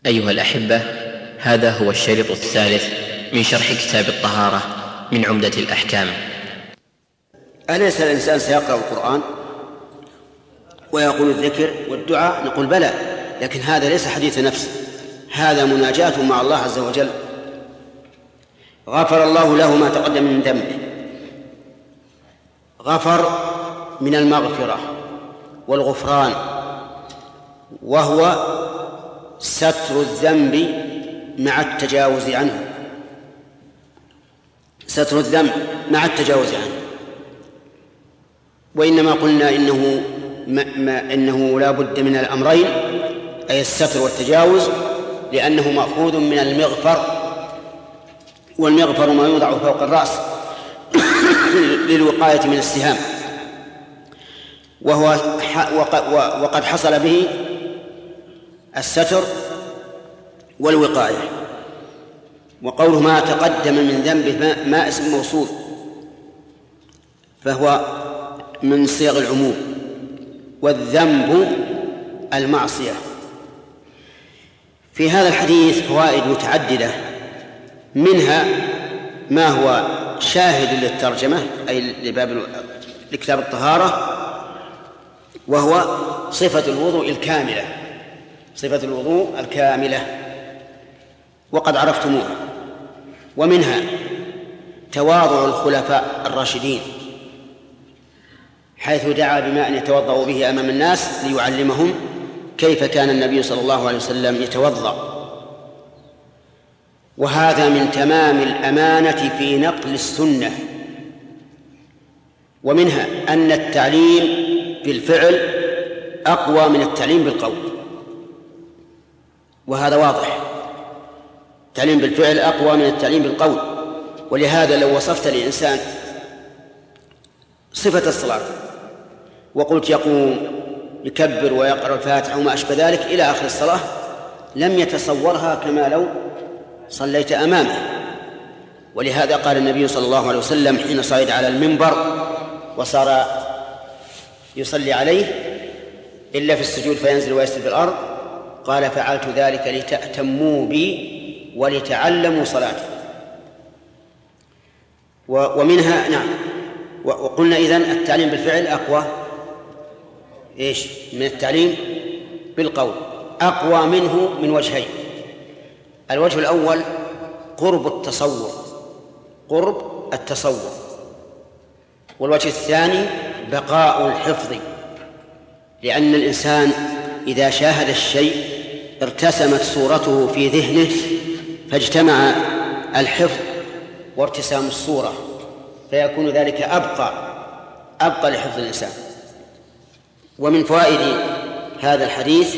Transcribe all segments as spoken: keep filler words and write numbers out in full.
أيها الأحبة، هذا هو الشريط الثالث من شرح كتاب الطهارة من عمدة الأحكام. أليس الإنسان سيقرأ القرآن ويقول الذكر والدعاء؟ نقول بلى، لكن هذا ليس حديث نفس، هذا مناجاة مع الله عز وجل. غفر الله له ما تقدم من ذنبه. غفر من المغفرة والغفران، وهو ستر الذنب مع التجاوز عنه. ستر الذنب مع التجاوز عنه. وإنما قلنا إنه ما ما إنه لا بد من الأمرين، أي الستر والتجاوز، لأنه مأخوذ من المغفر، والمغفر ما يوضع فوق الرأس للوقاية من السهام، وهو وقد حصل به الستر والوقاية. وقوله ما تقدم من ذنبه ما اسم موصول، فهو من صيغ العموم، والذنب المعصية. في هذا الحديث فوائد متعددة، منها ما هو شاهد للترجمة أي لباب لكتاب الطهارة، وهو صفة الوضوء الكاملة، صفة الوضوء الكاملة وقد عرفتموها. ومنها تواضع الخلفاء الراشدين، حيث دعا بماء يتوضأ به أمام الناس ليعلمهم كيف كان النبي صلى الله عليه وسلم يتوضأ. وهذا من تمام الأمانة في نقل السنة. ومنها أن التعليم بالفعل أقوى من التعليم بالقول، وهذا واضح. التعليم بالفعل أقوى من التعليم بالقول. ولهذا لو وصفت لإنسان صفة الصلاة وقلت يقوم يكبر ويقرأ الفاتحة وما أشبه ذلك إلى آخر الصلاة، لم يتصورها كما لو صليت أمامه. ولهذا قال النبي صلى الله عليه وسلم حين صعد على المنبر وصار يصلي عليه إلا في السجود فينزل ويسجد في الأرض، قال فعلت ذلك لتأتموا بي ولتعلموا صلاتي. ومنها نعم، وقلنا إذن التعليم بالفعل أقوى إيش من التعليم بالقول، أقوى منه من وجهين. الوجه الأول قرب التصور، قرب التصور. والوجه الثاني بقاء الحفظ، لأن الإنسان إذا شاهد الشيء ارتسمت صورته في ذهنه، فاجتمع الحفظ وارتسام الصورة، فيكون ذلك أبقى أبقى لحفظ الإنسان. ومن فوائد هذا الحديث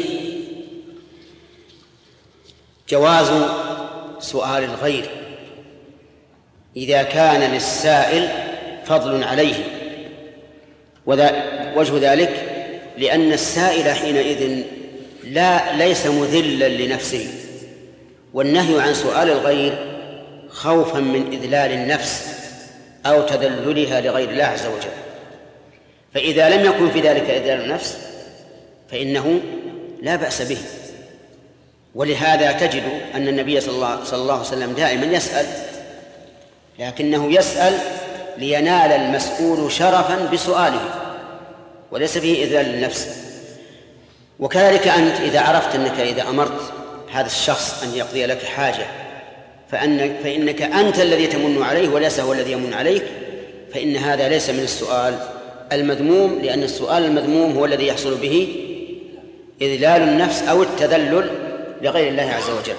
جواز سؤال الغير إذا كان للسائل فضل عليه. وجه ذلك لأن السائل حينئذ لا ليس مذلا لنفسه، والنهي عن سؤال الغير خوفا من إذلال النفس أو تذللها لغير الله عز وجل. فإذا لم يكن في ذلك إذلال النفس فإنه لا بأس به. ولهذا تجد أن النبي صلى الله, صلى الله عليه وسلم دائما يسأل، لكنه يسأل لينال المسؤول شرفا بسؤاله وليس فيه إذلال للنفس. وكذلك أنت إذا عرفت أنك إذا أمرت هذا الشخص أن يقضي لك حاجة فأن فإنك أنت الذي تمن عليه وليس هو الذي يمن عليك، فإن هذا ليس من السؤال المذموم، لأن السؤال المذموم هو الذي يحصل به إذلال النفس أو التذلل لغير الله عز وجل.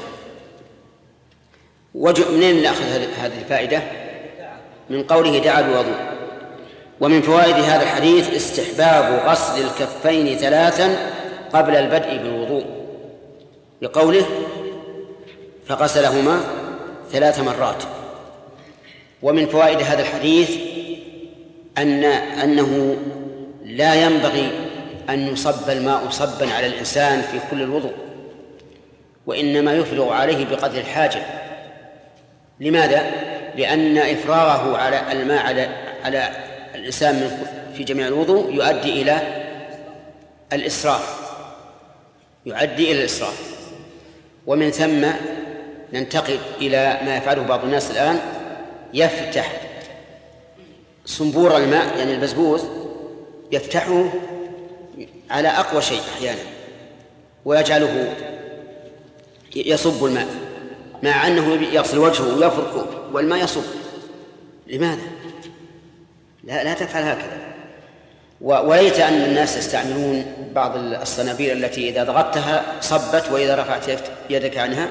ومنين نأخذ هذه الفائدة؟ من قوله دعا بوضوء. ومن فوائد هذا الحديث استحباب غسل الكفين ثلاثا قبل البدء بالوضوء، لقوله فغسلهما ثلاث مرات. ومن فوائد هذا الحديث أن أنه لا ينبغي أن يصب الماء صبا على الإنسان في كل الوضوء، وإنما يفرغ عليه بقدر الحاجة. لماذا؟ لأن إفراغه على الماء على على الإنسان في جميع الوضوء يؤدي إلى الإسراف، يؤدي إلى الإسراف. ومن ثم ننتقل إلى ما يفعله بعض الناس الآن، يفتح صنبور الماء يعني البزبوز يفتحه على أقوى شيء أحيانا ويجعله يصب الماء، مع أنه يغسل وجهه ويفركه والماء يصب. لماذا؟ لا, لا تفعل هكذا. وليت أن الناس يستعملون بعض الصنابير التي إذا ضغطتها صبت وإذا رفعت يدك عنها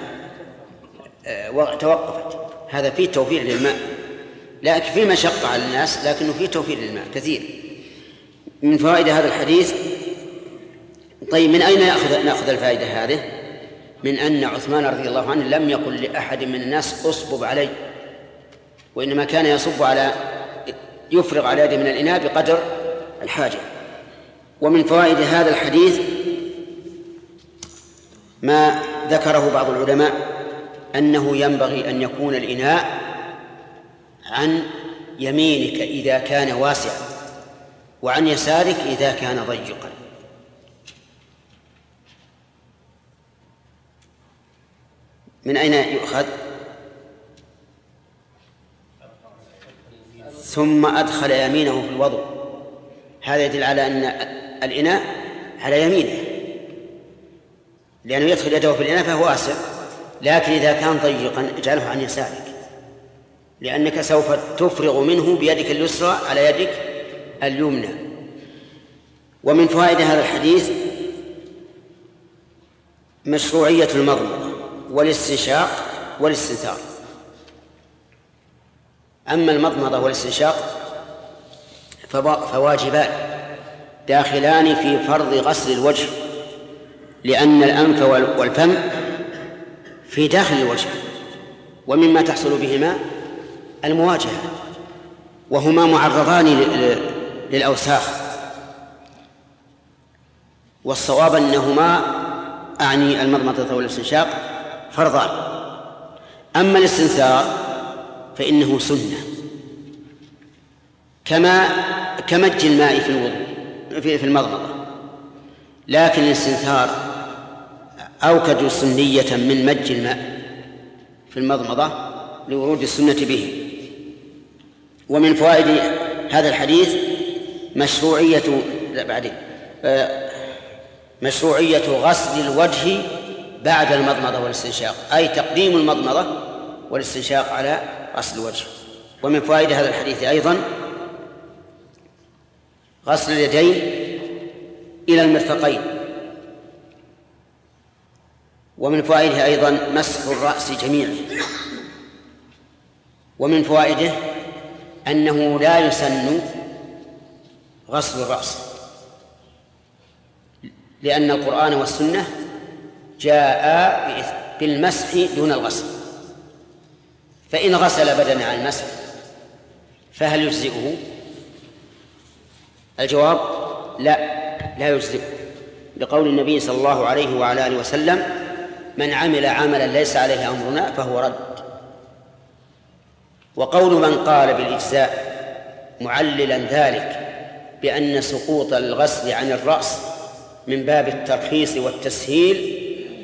توقفت. هذا فيه توفير للماء، لكن فيه مشقة على الناس، لكنه فيه توفير للماء كثير. من فوائد هذا الحديث، طيب من أين نأخذ, نأخذ الفائدة هذه؟ من أن عثمان رضي الله عنه لم يقل لأحد من الناس أصبب علي، وإنما كان يصب على يفرغ على يده من الإناء بقدر الحاجة. ومن فوائد هذا الحديث ما ذكره بعض العلماء أنه ينبغي أن يكون الإناء عن يمينك إذا كان واسعا، وعن يسارك إذا كان ضيقا. من أين يؤخذ؟ ثم أدخل يمينه في الوضوء، هذا يدل على أن الإناء على يمينه، لأنه يدخل يده في الإناء فهو واسع، لكن إذا كان ضيقا اجعله عن يسارك، لأنك سوف تفرغ منه بيدك اليسرى على يدك اليمنى. ومن فوائد هذا الحديث مشروعية المضمضة والاستنشاق والاستنثار. أما المضمضة والاستنشاق فواجبان داخلان في فرض غسل الوجه، لأن الأنف والفم في داخل الوجه، ومما تحصل بهما المواجهة، وهما معرضان للأوساخ. والصواب أنهما أعني المضمضة والاستنشاق فرضان. أما الاستنثار فإنه سنة، كما كمج الماء في الوضوء في المضمضة، لكن الاستنثار أوكد سنية من مج الماء في المضمضة لورود السنة به. ومن فوائد هذا الحديث مشروعية لا بعدين مشروعية غسل الوجه بعد المضمضة والاستنشاق، أي تقديم المضمضة والاستنشاق على غسل الوجه. ومن فوائد هذا الحديث أيضا غسل اليدين إلى المرفقين. ومن فوائده أيضا مسح الرأس جميعا. ومن فوائده أنه لا يسن غسل الرأس، لأن القرآن والسنة جاء بالمسح دون الغسل. فإن غسل بدنا عن المسح فهل يجزئه؟ الجواب لا، لا يجزئه، لقول النبي صلى الله عليه وعلى آله وسلم: من عمل عملا ليس عليه أمرنا فهو رد. وقول من قال بالإجزاء معللا ذلك بأن سقوط الغسل عن الرأس من باب الترخيص والتسهيل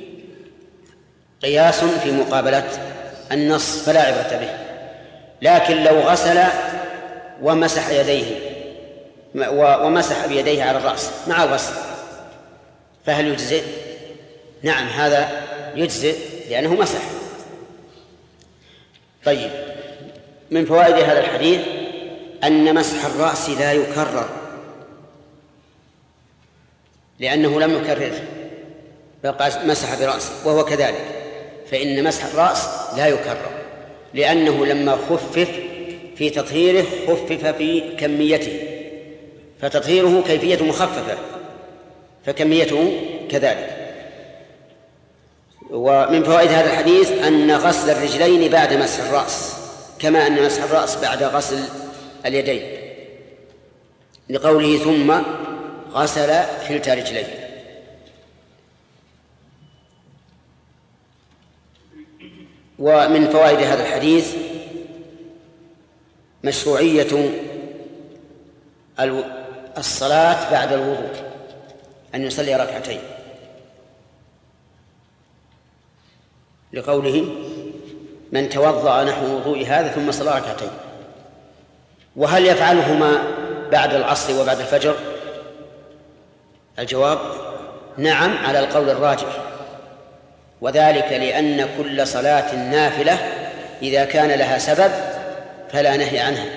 قياس في مقابلة النص فلا عبرة به. لكن لو غسل ومسح يديه ومسح بيديه على الرأس مع الغسل فهل يجزئ؟ نعم، هذا يجزئ لأنه مسح. طيب، من فوائد هذا الحديث أن مسح الرأس لا يكرر، لأنه لم يكرره بقى مسح برأسه، وهو كذلك، فإن مسح الرأس لا يكرر، لأنه لما خفف في تطهيره خفف في كميته، فتطهيره كيفية مخففة فكميته كذلك. ومن فوائد هذا الحديث أن غسل الرجلين بعد مسح الرأس كما أن مسح الرأس بعد غسل اليدين، لقوله ثم غسل كلتا رجليه. ومن فوائد هذا الحديث مشروعية الصلاة بعد الوضوء، أن يصلي ركعتين. لقوله من توضأ نحو وضوء هذا ثم صلى ركعتين. وهل يفعلهما بعد العصر وبعد الفجر؟ الجواب نعم على القول الراجح، وذلك لأن كل صلاة نافلة إذا كان لها سبب فلا نهي عنها.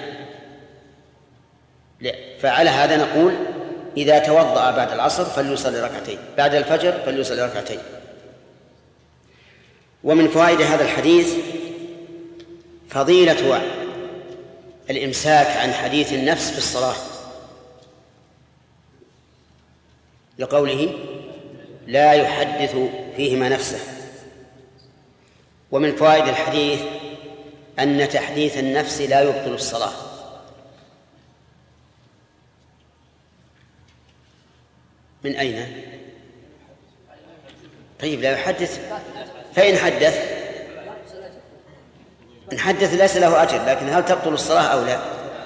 فعلى هذا نقول إذا توضأ بعد العصر فليصلي ركعتين، بعد الفجر فليصلي ركعتين. ومن فوائد هذا الحديث فضيلة الإمساك عن حديث النفس في الصلاة، لقوله لا يحدث فيهما نفسه. ومن فوائد الحديث أن تحديث النفس لا يبطل الصلاة. من أين؟ طيب لا يحدث، فإن حدث إن حدث ليس له أجر، لكن هل تبطل الصلاة أو لا؟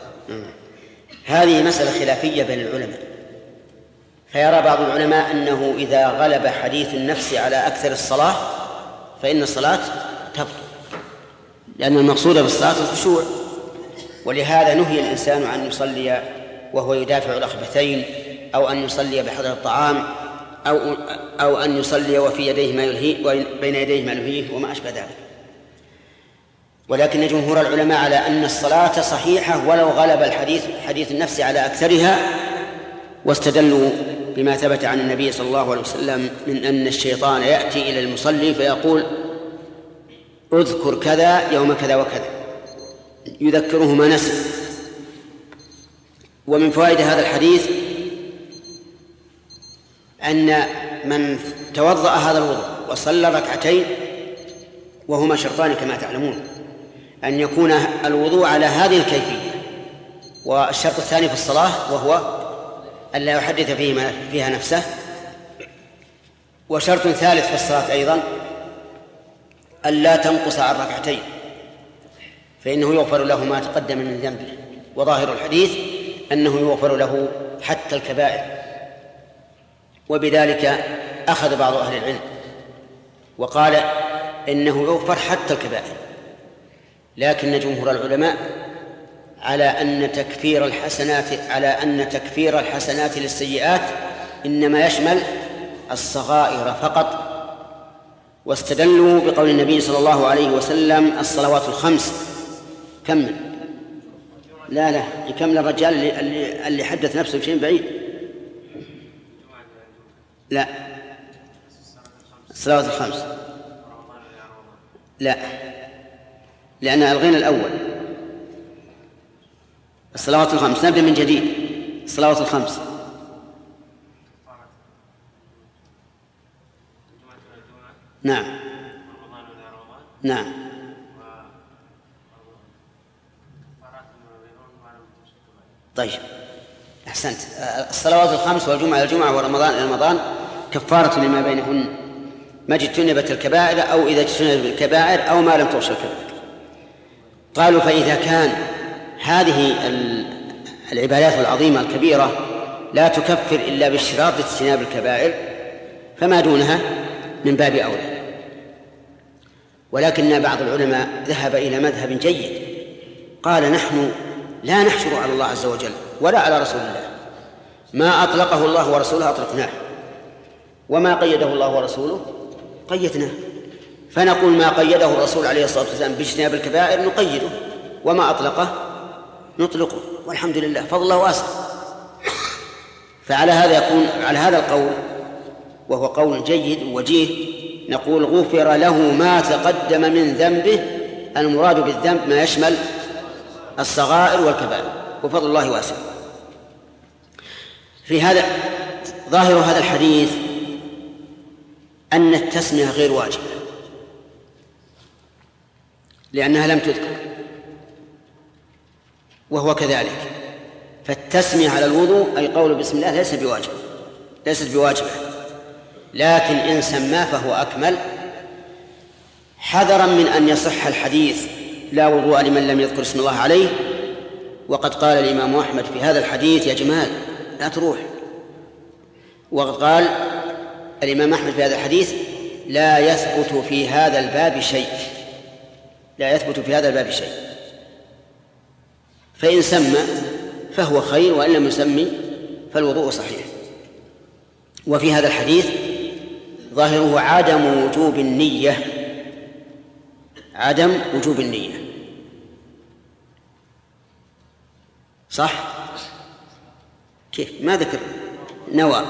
هذه مسألة خلافية بين العلماء، فيرى بعض العلماء أنه إذا غلب حديث النفس على أكثر الصلاة فإن الصلاة تبطل، لأن المقصود بالصلاة الخشوع، ولهذا نهي الإنسان عن يصلي وهو يدافع الأخبثين، أو أن يصلي بحضر الطعام، أو أو أن يصلي وفي يديه ما يلهيه وبين يديه ما يلهيه وما أشبه ذلك. ولكن جمهور العلماء على أن الصلاة صحيحة ولو غلب الحديث حديث النفس على أكثرها، واستدلوا بما ثبت عن النبي صلى الله عليه وسلم من أن الشيطان يأتي إلى المصلي فيقول اذكر كذا يوم كذا وكذا، يذكره ما نسي. ومن فوائد هذا الحديث أن من توضأ هذا الوضوء وصلى ركعتين، وهما شرطان كما تعلمون، أن يكون الوضوء على هذه الكيفية، والشرط الثاني في الصلاة وهو أن لا يحدث فيها نفسه، وشرط ثالث في الصلاة أيضا أن لا تنقص عن ركعتين، فإنه يغفر له ما تقدم من ذنبه. وظاهر الحديث أنه يغفر له حتى الكبائر، وبذلك أخذ بعض أهل العلم وقال إنه يغفر حتى الكبائر، لكن جمهور العلماء على أن تكفير الحسنات على أن تكفير الحسنات للسيئات إنما يشمل الصغائر فقط، واستدلوا بقول النبي صلى الله عليه وسلم الصلوات الخمس. كمل. لا لا يكمل الرجال اللي, اللي حدث نفسه بشيء بعيد. لا الصلوات الخمس لا، لأن ألغينا الأول. الصلوات الخمس نبدأ من جديد. الصلوات الخمس نعم نعم طيب أحسنت. الصلوات الخمس والجمعة إلى الجمعة ورمضان إلى رمضان كفارة لما بينهن ما اجتنبت الكبائر أو إذا اجتنبت الكبائر أو ما لم تغش الكبائر. قالوا فإذا كان هذه العبادات العظيمة الكبيرة لا تكفر إلا باشتراط اجتناب الكبائر فما دونها من باب أولى. ولكن بعض العلماء ذهب إلى مذهب جيد، قال نحن لا نحشر على الله عز وجل ولا على رسول الله، ما أطلقه الله ورسوله أطلقناه، وما قيده الله ورسوله قيدناه، فنقول ما قيده الرسول عليه الصلاة والسلام باجتناب الكبائر نقيده، وما أطلقه نطلقه، والحمد لله فضل الله واسع. فعلى هذا يكون على هذا القول وهو قول جيد ووجيه نقول غفر له ما تقدم من ذنبه. المراد بالذنب ما يشمل الصغائر والكبائر، وفضل الله واسع. في هذا ظاهر هذا الحديث أن التسمية غير واجبة لأنها لم تذكر، وهو كذلك. فالتسمية على الوضوء أي قول بسم الله ليس بواجب ليست بواجبة، لكن إن سماه فهو أكمل، حذرا من أن يصح الحديث لا وضوء لمن لم يذكر اسم الله عليه. وقد قال الإمام أحمد في هذا الحديث يا جمال لا تروح، وقد قال الإمام أحمد في هذا الحديث لا يثبت في هذا الباب شيء لا يثبت في هذا الباب شيء فإن سمى فهو خير، وإن لم يسمي فالوضوء صحيح. وفي هذا الحديث ظاهره عدم وجوب النية عدم وجوب النية صح؟ كيف؟ ما ذكر نوى.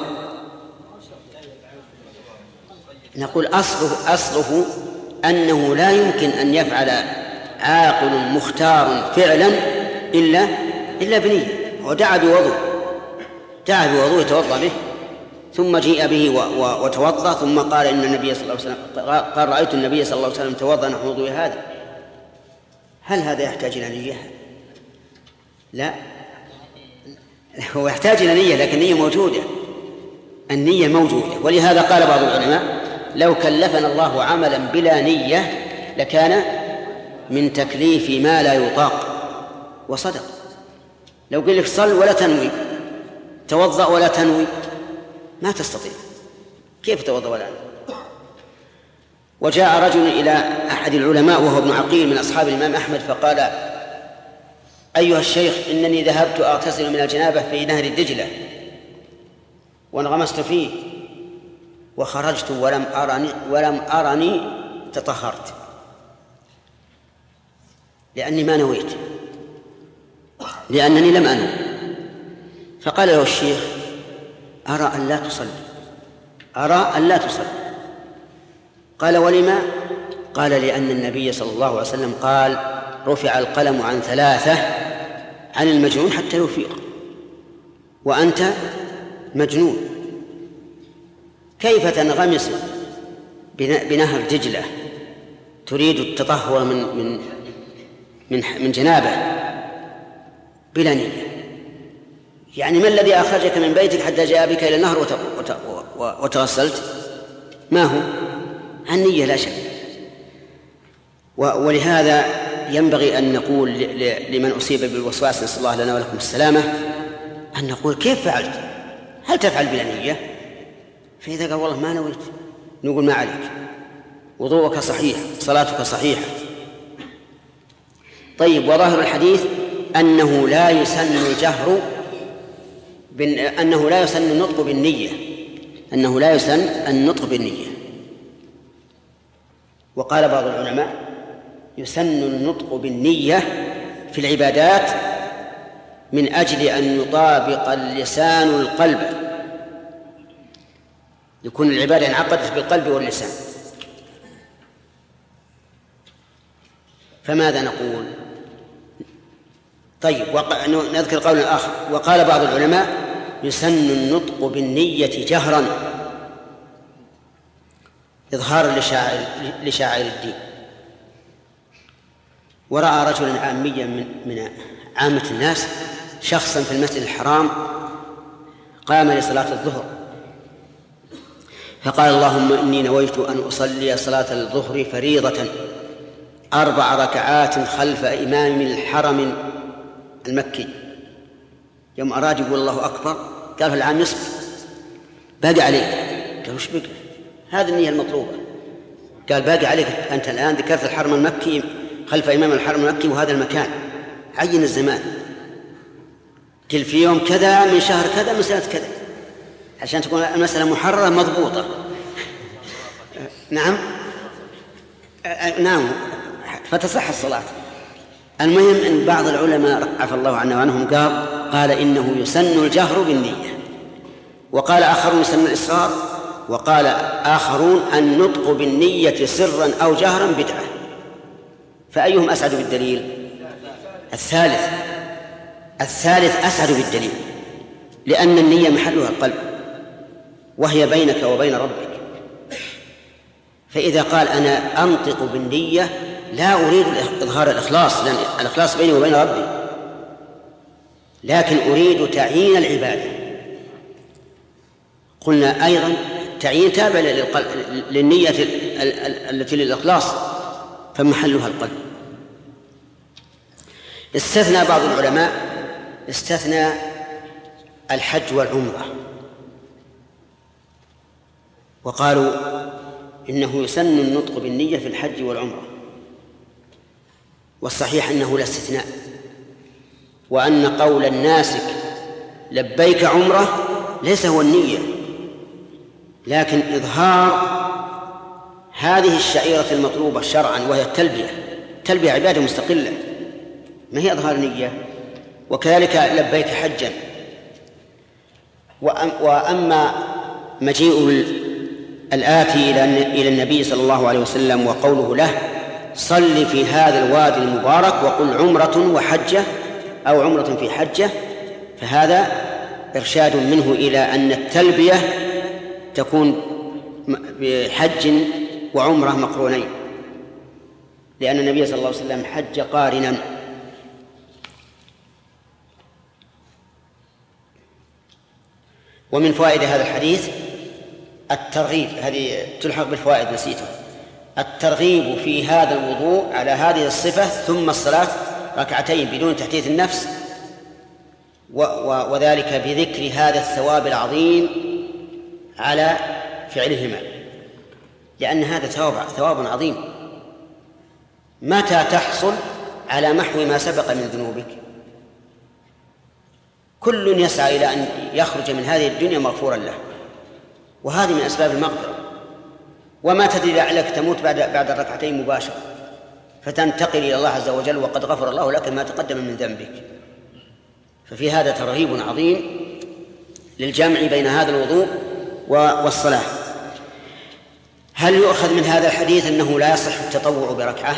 نقول أصله, أصله أنه لا يمكن أن يفعل عاقل مختار فعلا إلا إلا بنية. ودعا بوضوء دعا بوضوء يتوضأ به، ثم جيء به وتوضأ، ثم قال إن النبي صلى الله عليه وسلم قال رأيت النبي صلى الله عليه وسلم توضأ نحو وضوء هذا. هل هذا يحتاج إلى نية؟ لا، هو يحتاج إلى نية، لكن النية موجودة النية موجودة. ولهذا قال بعض العلماء لو كلفنا الله عملا بلا نية لكان من تكليف ما لا يطاق، وصدق. لو قل لك صل ولا تنوي، توضأ ولا تنوي، ما تستطيع. كيف توضأ ولا تنوي؟ وجاء رجل إلى أحد العلماء وهو ابن عقيل من أصحاب الإمام أحمد فقال: أيها الشيخ، إنني ذهبت أغتسل من الجنابة في نهر الدجلة وانغمست فيه وخرجت ولم أرني ولم أرني تطهرت لأني ما نويت لأنني لم أنوي. فقال له الشيخ: أرى أن لا تصلي أرى أن لا تصلي قال: ولما؟ قال: لأن النبي صلى الله عليه وسلم قال: رفع القلم عن ثلاثة، عن المجنون حتى يفيق، وأنت مجنون. كيف تنغمس بنهر دجلة تريد التطهر من من من من جنابه بلا نية؟ يعني ما الذي أخرجك من بيتك حتى جاء بك إلى النهر وتغسلت؟ ما هو؟ النية لا شك. ولهذا ينبغي أن نقول لمن أصيب بالوسواس، نسأل الله لنا ولكم السلامة، أن نقول: كيف فعلت؟ هل تفعل بلا نية؟ فإذا قال: والله ما نويت، نقول: ما عليك، وضوءك صحيح، صلاتك صحيحة. طيب، وظاهر الحديث أنه لا يسن الجهر أنه لا يسن النطق بالنية أنه لا يسن النطق بالنية. وقال بعض العلماء: يسن النطق بالنية في العبادات من أجل أن يطابق اللسان القلب، يكون العبادة انعقدت بالقلب واللسان. فماذا نقول؟ طيب، نذكر قولا آخر. وقال بعض العلماء: يسن النطق بالنية جهرا إظهارا لشاعر, لشاعر الدين. ورأى رجلا عاميا من, من عامة الناس شخصا في المسجد الحرام قام لصلاة الظهر فقال: اللهم إني نويت أن أصلي صلاة الظهر فريضة أربع ركعات خلف إمام الحرم المكي. يوم أراد يقول الله أكبر قال: العام نصف باقي عليك. قال: وش بقي؟ هذه النية المطلوبة. قال: باقي عليك، أنت الآن ذكرت الحرم المكي خلف إمام الحرم المكي وهذا المكان، عين الزمان، قل في يوم كذا من شهر كذا من سنة كذا، عشان تكون المسألة محررة مضبوطة. نعم نعم فتصح الصلاة. المهم أن بعض العلماء عفى الله عنه وعنهم قال قال إنه يسن الجهر بالنية، وقال آخرون يسن الإصرار، وقال آخرون النطق بالنية سرا أو جهرا بدعة. فأيهم أسعد بالدليل؟ الثالث الثالث أسعد بالدليل، لأن النية محلها القلب وهي بينك وبين ربك. فإذا قال أنا أنطق بالنية لا أريد إظهار الإخلاص، لأن الإخلاص بيني وبين ربي، لكن أريد تعيين العبادة. قلنا أيضا تعيين تابع للنية التي للإخلاص فمحلها القلب. استثنى بعض العلماء استثنى الحج والعمرة، وقالوا إنه يسن النطق بالنية في الحج والعمرة، والصحيح أنه لا استثناء، وأن قول الناسك لبيك عمرة ليس هو النية، لكن إظهار هذه الشعيرة المطلوبة شرعا وهي التلبية. التلبية عبادة مستقلة، ما هي إظهار نية. وكذلك لبيك حجا. وأما مجيء الآتي إلى النبي صلى الله عليه وسلم وقوله له صل في هذا الوادي المبارك وقل عمرة وحجة أو عمرة في حجة، فهذا إرشاد منه إلى أن التلبية تكون بحج وعمرة مقرونين، لأن النبي صلى الله عليه وسلم حج قارنا. ومن فوائد هذا الحديث الترغيب، هذه تلحق بالفوائد نسيته، الترغيب في هذا الوضوء على هذه الصفة ثم الصلاة ركعتين بدون تحديث النفس، وذلك بذكر هذا الثواب العظيم على فعلهما، لأن هذا ثواب ثواب عظيم. متى تحصل؟ على محو ما سبق من ذنوبك. كل يسعى إلى أن يخرج من هذه الدنيا مغفورا له، وهذه من أسباب المغفرة. وما تدري لعلك تموت بعد بعد الركعتين مباشرة فتنتقل إلى الله عز وجل وقد غفر الله لك ما تقدم من ذنبك. ففي هذا ترغيب عظيم للجمع بين هذا الوضوء والصلاة. هل يؤخذ من هذا الحديث أنه لا يصح التطوع بركعة؟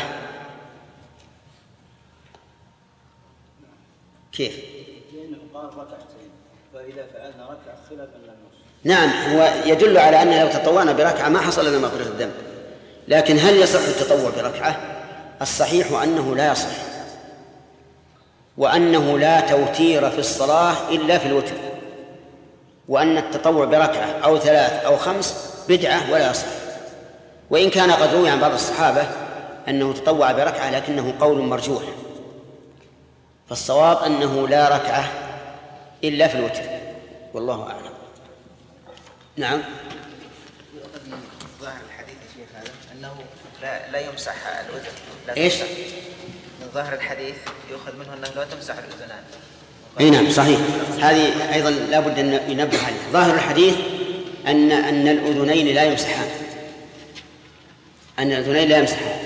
كيف؟ لأنه قال ركعتين، فإذا فعلنا ركعة خلافا للنص. نعم، هو يدل على أن لو تطوعنا بركعة ما حصل لنا مغفرة الذنب، لكن هل يصح التطوع بركعة؟ الصحيح أنه لا يصح، وأنه لا توتير في الصلاة إلا في الوتر، وأن التطوع بركعة أو ثلاث أو خمس بدعة ولا يصح. وإن كان قد روي عن بعض الصحابة أنه تطوع بركعة لكنه قول مرجوح، فالصواب أنه لا ركعة إلا في الوتر، والله أعلم. نعم. يؤخذ من ظاهر الحديث يا شيخ هذا أنه لا, لا يمسح الأذن. إيش؟ من ظاهر الحديث يؤخذ منه أنه لا تمسح الأذنان. أي نعم صحيح، هذه أيضا لا بد أن ينبه عليها. ظاهر الحديث أن أن الأذنين لا يمسحان، أن الأذنين لا يمسحان،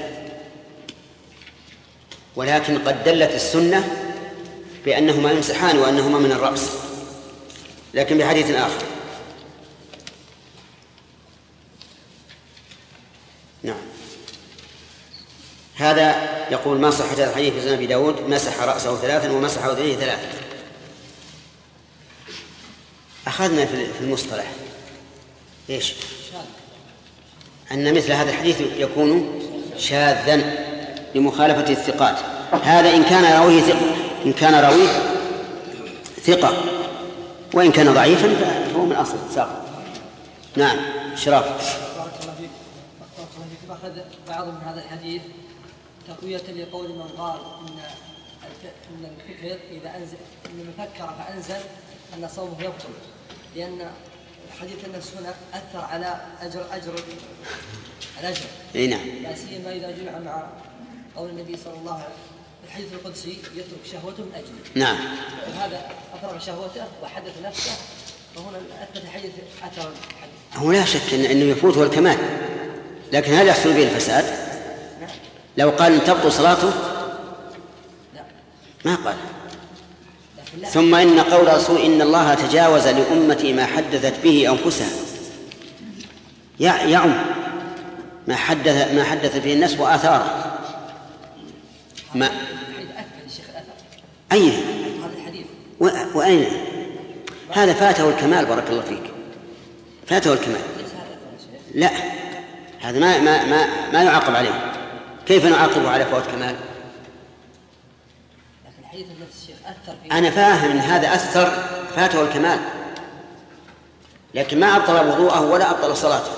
ولكن قد دلت السنة بأنهما يمسحان وأنهما من الرأس، لكن بحديث آخر. نعم. هذا يقول ما صحة هذا الحديث في سنن أبي داود مسح رأسه ثلاثا ومسح أذنيه ثلاثا. أخذنا في المصطلح إيش؟ أن مثل هذا الحديث يكون شاذا لمخالفة الثقات. هذا إن كان راويه ثقة، إن كان راويه ثقة، وإن كان ضعيفا فهو من أصل ساق. نعم. شراف. بارك الله فيك. بارك الله فيك. أخذ بعض من هذا الحديث تقوية لقول من قال إن إن الفكر إذا أنزل إن من فكر فأنزل أن صومه يبطل، لأن حديث النفس هنا أثر على أجر أجر الأجر. إيه نعم. لا سيما إذا جمع مع قول النبي صلى الله عليه وسلم الحديث القدسي يترك شهوته من أجله. نعم. وهذا أفرغ شهوته وحدث نفسه، فهنا أثبت الحديث أثر الحديث. هو لا شك إنه يفوته الكمال، لكن هل يحصل به الفساد؟ نعم. لو قال إن تبطل صلاته لا. ما قال. ثم إن قول رسول إن الله تجاوز لأمتي ما حدثت به أنفسها يعم ما حدث ما حدث به الناس وآثاره. ما أين وأين هذا فاته الكمال. بارك الله فيك. فاته الكمال. لا، هذا ما ما ما ما يعاقب عليه. كيف نعاقبه على فوات كمال؟ أنا فاهم إن هذا أثر فاته الكمال، لكن ما أبطل وضوءه ولا أبطل صلاته.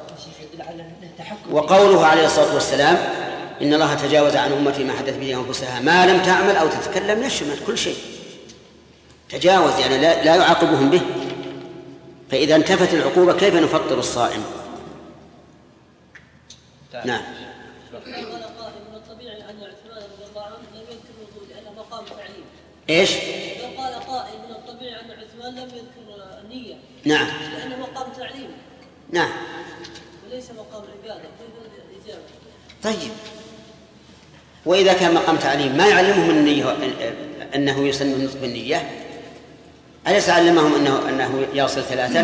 وقوله عليه الصلاة والسلام إن الله تجاوز عن أمتي ما حدث به أنفسها ما لم تعمل أو تتكلم يشمل كل شيء. تجاوز يعني لا, لا يعاقبهم به. فإذا انتفت العقوبة كيف نفطر الصائم؟ نعم. قال قائل من الطبيعي أن عثمان رضي الله عنه لم يذكر الوضوء لأنه مقام تعليم. إيش؟ لو قال قائل من الطبيعي أن عثمان لم يذكر النية. نعم. لأنه مقام تعليم. نعم. وليس مقام عبادة. الإجابة. طيب. وإذا كان مقام تعليم ما يعلمهم النية أنه يسن النطق بالنية، أليس علمهم أنه أنه يصل ثلاثا؟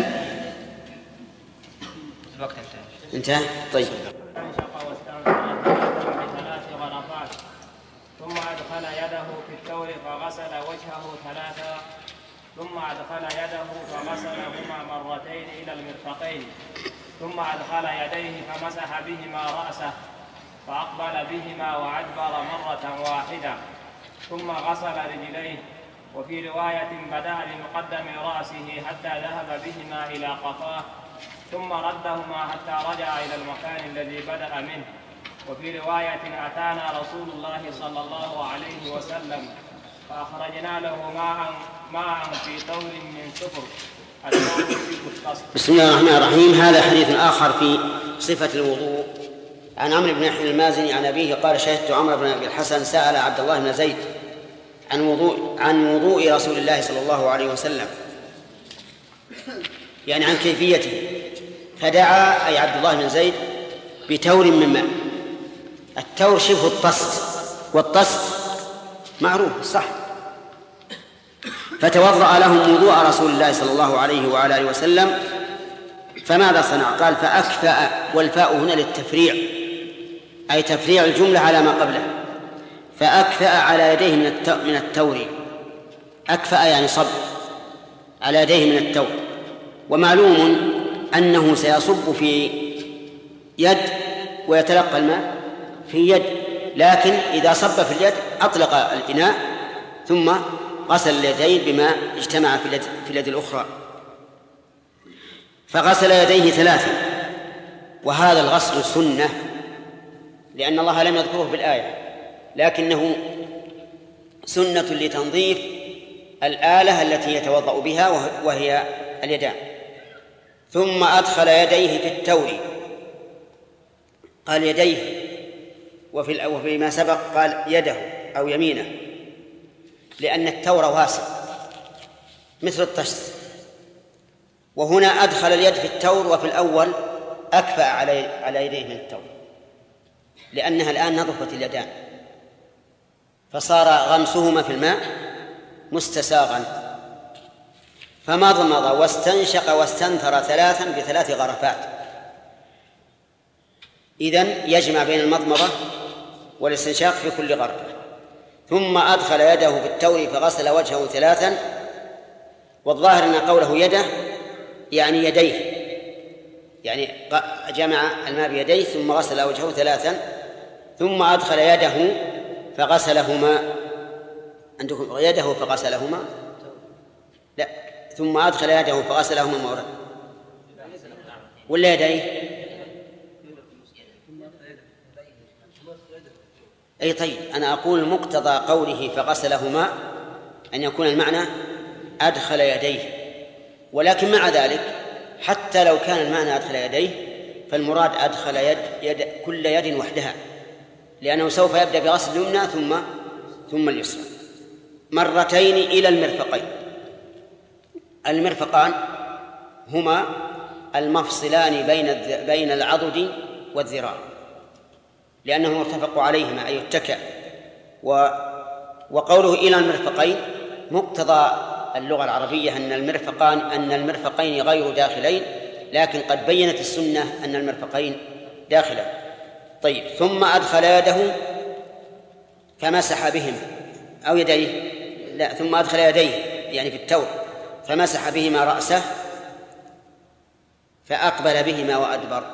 الوقت انتهى. انتهى؟ طيب. انشق واستنثر بثلاث غرفات ثم أدخل يده في الثور فغسل وجهه ثلاثا ثم أدخل يده فغسلهما مرتين إلى المرفقين ثم أدخل يديه فمسح بهما رأسه فأقبل بهما وأدبر مرة واحدة ثم غسل رجليه. وفي رواية بدأ بمقدم رأسه حتى ذهب بهما إلى قفاه ثم ردهما حتى رجع إلى المكان الذي بدأ منه. وفي رواية أتانا رسول الله صلى الله عليه وسلم فأخرجنا له ماء ماء في ثور من سفر. بسم الله الرحمن الرحيم. هذا حديث آخر في صفة الوضوء عن عمرو بن يحيى المازني عن أبيه قال شهدت عمرو بن أبي الحسن سأل عبد الله بن زيد عن وضوء عن وضوء رسول الله صلى الله عليه وسلم، يعني عن كيفيته، فدعا أي عبد الله بن زيد بتور من ماء. التور شبه الطست، والطست معروف صح. فتوضأ لهم وضوء رسول الله صلى الله عليه وعلى آله وسلم. فماذا صنع؟ قال فأكفأ، والفاء هنا للتفريع أي تفريع الجملة على ما قبلها. فأكفأ على يديه من التور، أكفأ يعني صب على يديه من التور. ومعلوم أنه سيصب في يد ويتلقى الماء في يد، لكن إذا صب في اليد أطلق الإناء ثم غسل اليدين بما اجتمع في اليد, في اليد الأخرى. فغسل يديه ثلاثا، وهذا الغسل سنة لأن الله لم يذكره بالآية، لكنه سنة لتنظيف الآلة التي يتوضأ بها وهي اليدان. ثم أدخل يديه في التور، قال يديه، وفي وفيما سبق قال يده أو يمينه، لأن التور واسع مثل الطشت. وهنا أدخل اليد في التور، وفي الأول أكفأ على يديه من التور، لأنها الآن نظفت اليدان فصار غمسهما في الماء مستساغا. فمضمض واستنشق واستنثر ثلاثا بثلاث غرفات. إذن يجمع بين المضمضة والاستنشاق في كل غرفة. ثم أدخل يده في التور فغسل وجهه ثلاثا، والظاهر أن قوله يده يعني يديه، يعني جمع الماء بيديه ثم غسل وجهه ثلاثا. ثم أدخل يده فغسلهما، عندكم يده فغسلهما؟ لا، ثم أدخل يده فغسلهما مرة ولا يديه؟ أي طيب، أنا أقول مقتضى قوله فغسلهما أن يكون المعنى أدخل يديه، ولكن مع ذلك حتى لو كان المعنى أدخل يديه فالمراد أدخل يد, يد كل يد وحدها، لأنه سوف يبدأ بغسل اليمنى ثم ثم اليسرى مرتين إلى المرفقين. المرفقان هما المفصلان بين بين العضد والذراع، لأنهم اتفقوا عليهما أي اتكأ. وقوله إلى المرفقين مقتضى اللغة العربية أن المرفقان أن المرفقين غير داخلين، لكن قد بينت السنة أن المرفقين داخلا. طيب، ثم أدخل يده فمسح بهما أو يديه، لا، ثم أدخل يديه يعني في التور فمسح بهما رأسه فأقبل بهما وأدبر.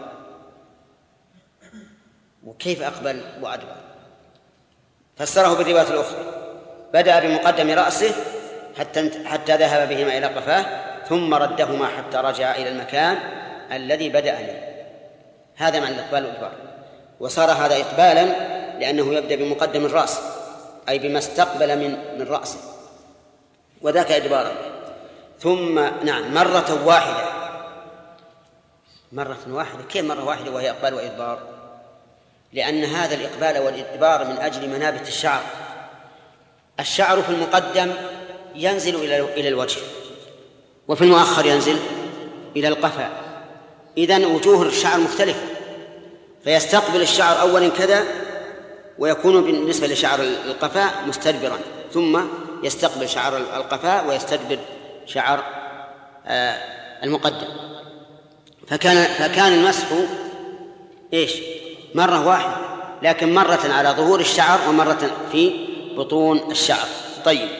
وكيف أقبل وأدبر؟ فسره بالرواية الأخرى، بدأ بمقدم رأسه حتى حتى ذهب بهما إلى قفاه ثم ردهما حتى رجع إلى المكان الذي بدأ منه. هذا معنى الإقبال والإدبار. وصار هذا إقبالا لأنه يبدأ بمقدم الرأس أي بما استقبل من من رأسه، وذاك إدبارا. ثم نعم مرة واحدة، مرة واحدة كيف مرة واحدة وهي إقبال وإدبار؟ لأن هذا الإقبال والإدبار من أجل منابت الشعر. الشعر في المقدم ينزل إلى الوجه، وفي المؤخر ينزل إلى القفا، إذن وجوه الشعر مختلفة، فيستقبل الشعر أولا كذا، ويكون بالنسبة لشعر القفا مستدبرا، ثم يستقبل شعر القفا ويستدبر شعر المقدم. فكان فكان المسح إيش؟ مرة واحدة، لكن مرة على ظهور الشعر ومرة في بطون الشعر. طيب،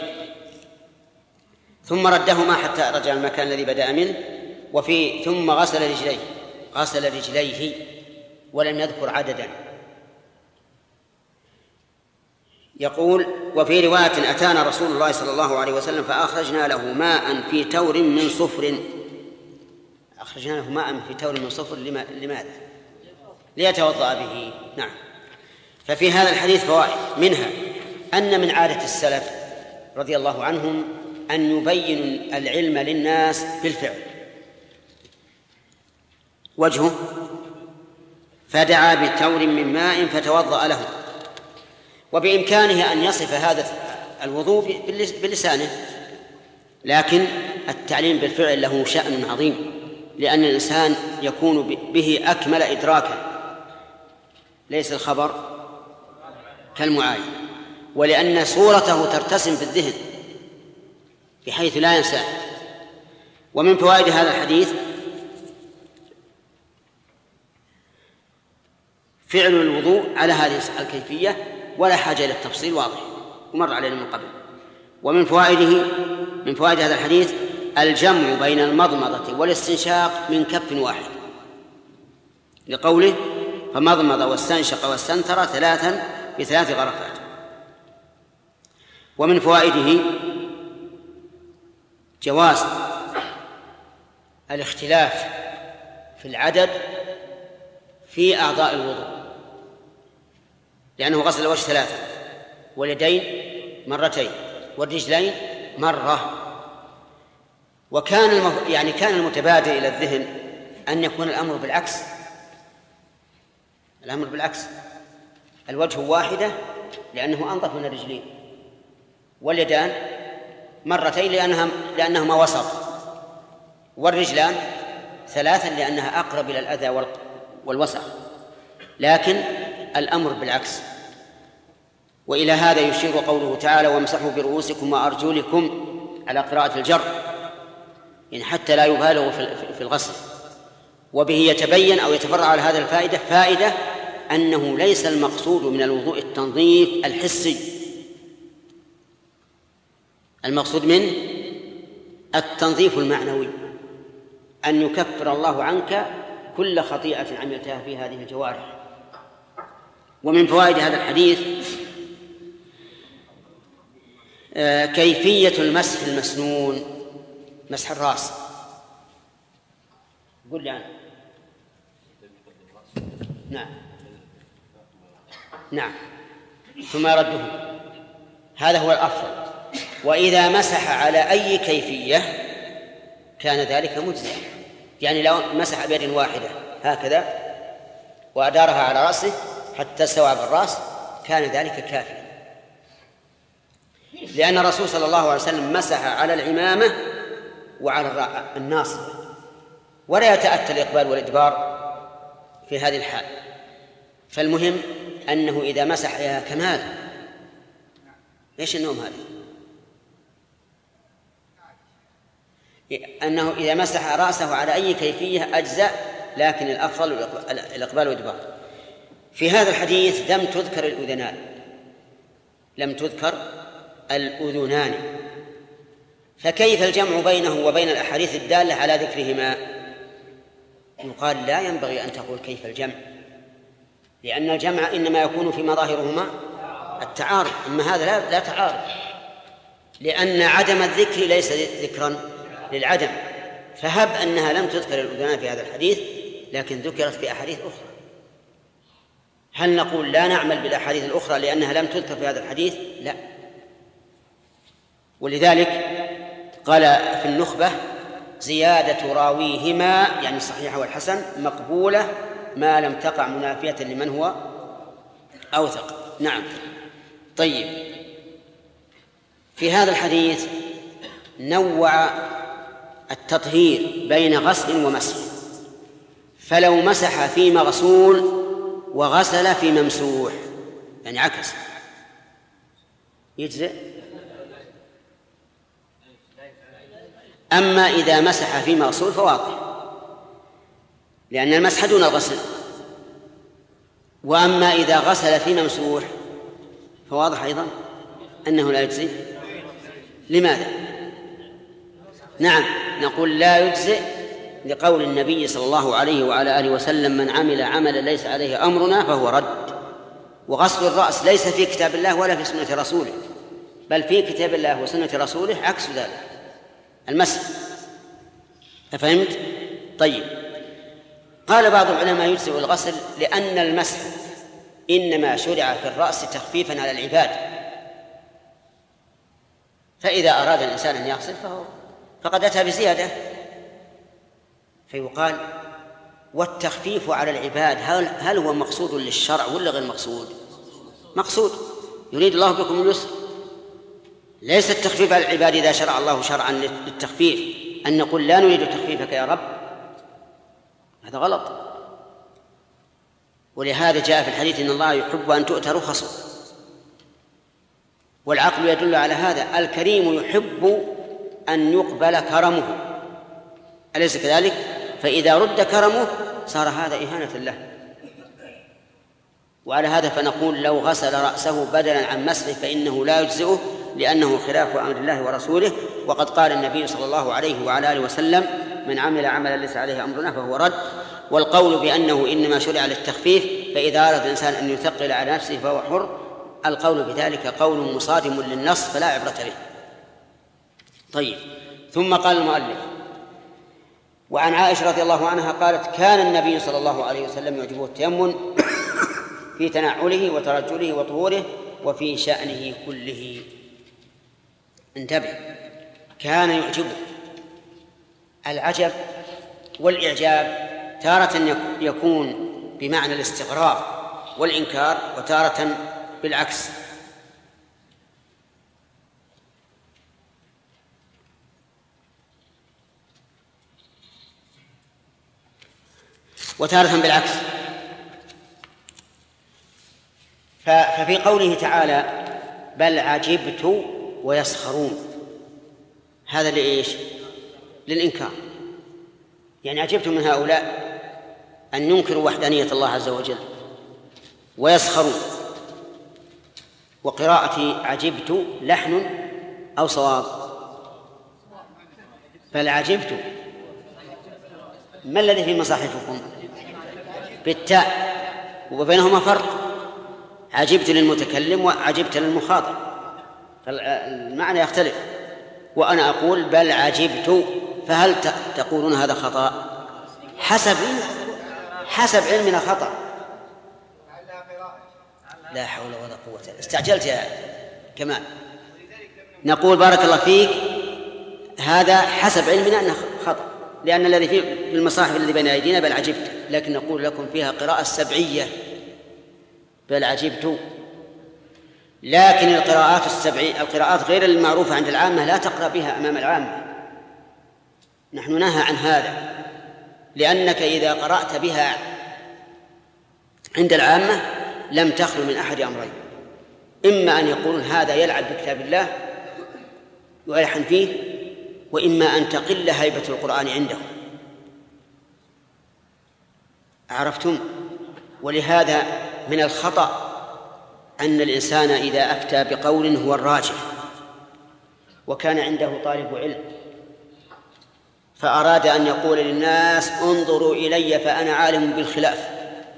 ثم ردهما حتى رجع المكان الذي بدأ منه. وفي ثم غسل رجليه، غسل رجليه ولم يذكر عددا. يقول: وفي رواية: أتانا رسول الله صلى الله عليه وسلم فأخرجنا له ماء في تور من صفر. أخرجنا له ماء في تور من صفر لماذا؟ ليتوضأ به. نعم. ففي هذا الحديث فوائد، منها أن من عادة السلف رضي الله عنهم أن يبينوا العلم للناس بالفعل. وجهه: فدعا بتور من ماء فتوضأ له. وبإمكانه أن يصف هذا الوضوء بلسانه، لكن التعليم بالفعل له شأن عظيم، لأن الإنسان يكون به أكمل إدراكا، ليس الخبر كالمعاين، ولأن صورته ترتسم في الذهن بحيث لا ينساه. ومن فوائد هذا الحديث فعل الوضوء على هذه الكيفية ولا حاجة إلى التفصيل، واضح ومر علينا من قبل. ومن فوائده من فوائد هذا الحديث الجمع بين المضمضة والاستنشاق من كف واحد، لقوله: فمضمض واستنشق واستنثر ثلاثا بثلاث غرفات. ومن فوائده جواز الاختلاف في العدد في أعضاء الوضوء، لأنه غسل الوجه ثلاثة، واليدين مرتين، والرجلين مرة. وكان المف... يعني كان المتبادر إلى الذهن أن يكون الأمر بالعكس، الأمر بالعكس، الوجه واحدة لأنه أنظف من الرجلين، واليدان مرتين لأنها لأنهما وسط، والرجلان ثلاثا لأنها أقرب إلى الأذى والوسخ. لكن الأمر بالعكس. وإلى هذا يشير قوله تعالى: وامسحوا برؤوسكم وأرجلكم، على قراءة الجر، يعني حتى لا يبالغوا في الغسل. وبه يتبين أو يتفرع على هذا الفائدة فائدة أنه ليس المقصود من الوضوء التنظيف الحسي، المقصود منه التنظيف المعنوي، أن يكفر الله عنك كل خطيئة عملتها في هذه الجوارح. ومن فوائد هذا الحديث كيفية المسح المسنون، مسح الرأس. قل لي عنه. نعم نعم ثم يرده، هذا هو الأفضل. وإذا مسح على أي كيفية كان ذلك مجزئا، يعني لو مسح بيد واحدة هكذا وأدارها على رأسه حتى استوى بالرأس كان ذلك كافيا، لأن الرسول صلى الله عليه وسلم مسح على العمامة وعلى الناصية، ولا يتأتى الإقبال والإدبار في هذه الحال. فالمهم أنه إذا مسح يا كمال. إيش النوم هذه؟ أنه إذا مسح رأسه على أي كيفية أجزاء، لكن الأفضل الإقبال والإدبار. في هذا الحديث لم تذكر الأذنان، لم تذكر الأذنان، فكيف الجمع بينه وبين الأحاديث الدالة على ذكرهما؟ يقال لا ينبغي أن تقول كيف الجمع، لأن الجمع إنما يكون في مظاهرهما التعارض، أما هذا لا, لا تعارض، لأن عدم الذكر ليس ذكرا للعدم. فهب أنها لم تذكر الأذنان في هذا الحديث لكن ذكرت في أحاديث أخرى، هل نقول لا نعمل بالأحاديث الأخرى لأنها لم تذكر في هذا الحديث؟ لا. ولذلك قال في النخبة: زيادة راويهما، يعني الصحيح والحسن، مقبولة ما لم تقع منافية لمن هو أوثق. نعم. طيب، في هذا الحديث نوع التطهير بين غسل ومسح، فلو مسح في مغسول وغسل في ممسوح يعني عكس يجزئ؟ أما إذا مسح في مغسول فواضح، لأن المسح دون الغسل. وأما إذا غسل في ممسوح فواضح أيضا أنه لا يجزئ. لماذا؟ نعم، نقول لا يجزئ لقول النبي صلى الله عليه وعلى آله وسلم: من عمل عملا ليس عليه أمرنا فهو رد. وغسل الرأس ليس في كتاب الله ولا في سنة رسوله، بل في كتاب الله وسنة رسوله عكس ذلك، المسح. أفهمت؟ طيب، قال بعض العلماء يجزئ الغسل لأن المسح إنما شرع في الرأس تخفيفا على العباد، فإذا أراد الإنسان أن يغسل فهو فقد أتى بزيادة، فيقال والتخفيف على العباد هل, هل هو مقصود للشرع ولا غير مقصود؟ مقصود، يريد الله بكم اليسر، ليس التخفيف على العباد إذا شرع الله شرعا للتخفيف أن نقول لا نريد تخفيفك يا رب، هذا غلط. ولهذا جاء في الحديث إن الله يحب أن تؤتى رخصه، والعقل يدل على هذا. الكريم يحب أن يقبل كرمه، أليس كذلك؟ فإذا رد كرمه صار هذا إهانة له. وعلى هذا فنقول لو غسل رأسه بدلا عن مسحه فإنه لا يجزئه، لأنه خلاف أمر الله ورسوله. وقد قال النبي صلى الله عليه وعلى آله وسلم: من عمل عملا ليس عليه أمرنا فهو رد. والقول بأنه إنما شرع للتخفيف فإذا أراد الإنسان أن يثقل على نفسه فهو حر، القول بذلك قول مصادم للنص فلا عبرة به. طيب، ثم قال المؤلف: وعن عائشة رضي الله عنها قالت: كان النبي صلى الله عليه وسلم يعجبه التيمم في تنعله وترجله وطهوره وفي شأنه كله. انتبه، كان يعجبه. العجب والإعجاب تارة يكون بمعنى الاستغراب والإنكار، وتارة بالعكس. وتارة بالعكس. ففي قوله تعالى: بل عجبت ويسخرون، هذا لإيش؟ للإنكار. يعني عجبت من هؤلاء أن ينكروا وحدانية الله عز وجل ويسخرون. وقراءة عجبت لحن أو صواب؟ بل عجبت. ما الذي في مصاحفكم؟ بالتاء، وبينهما فرق. عجبت للمتكلم وعجبت للمخاطب، فالمعنى يختلف. وأنا أقول بل عجبت، فهل تقولون هذا خطأ؟ حسب حسب علمنا خطأ. لا حول ولا قوة، استعجلت يا كمال. نقول بارك الله فيك، هذا حسب علمنا أنه خطأ، لأن الذي في المصاحف الذي بين أيدينا بل عجبت، لكن نقول لكم فيها قراءة سبعية بل عجبت. لكن القراءات السبعية، القراءات غير المعروفة عند العامة لا تقرأ بها أمام العامة، نحن نهى عن هذا، لأنك إذا قرأت بها عند العامة لم تخلو من أحد أمرين: إما أن يقولون هذا يلعب بكتاب الله ويلحن فيه، وإما أن تقل هيبة القرآن عندهم. عرفتم؟ ولهذا من الخطأ أن الإنسان إذا أفتى بقول هو الراجح وكان عنده طالب علم فأراد أن يقول للناس انظروا إلي فأنا عالم بالخلاف،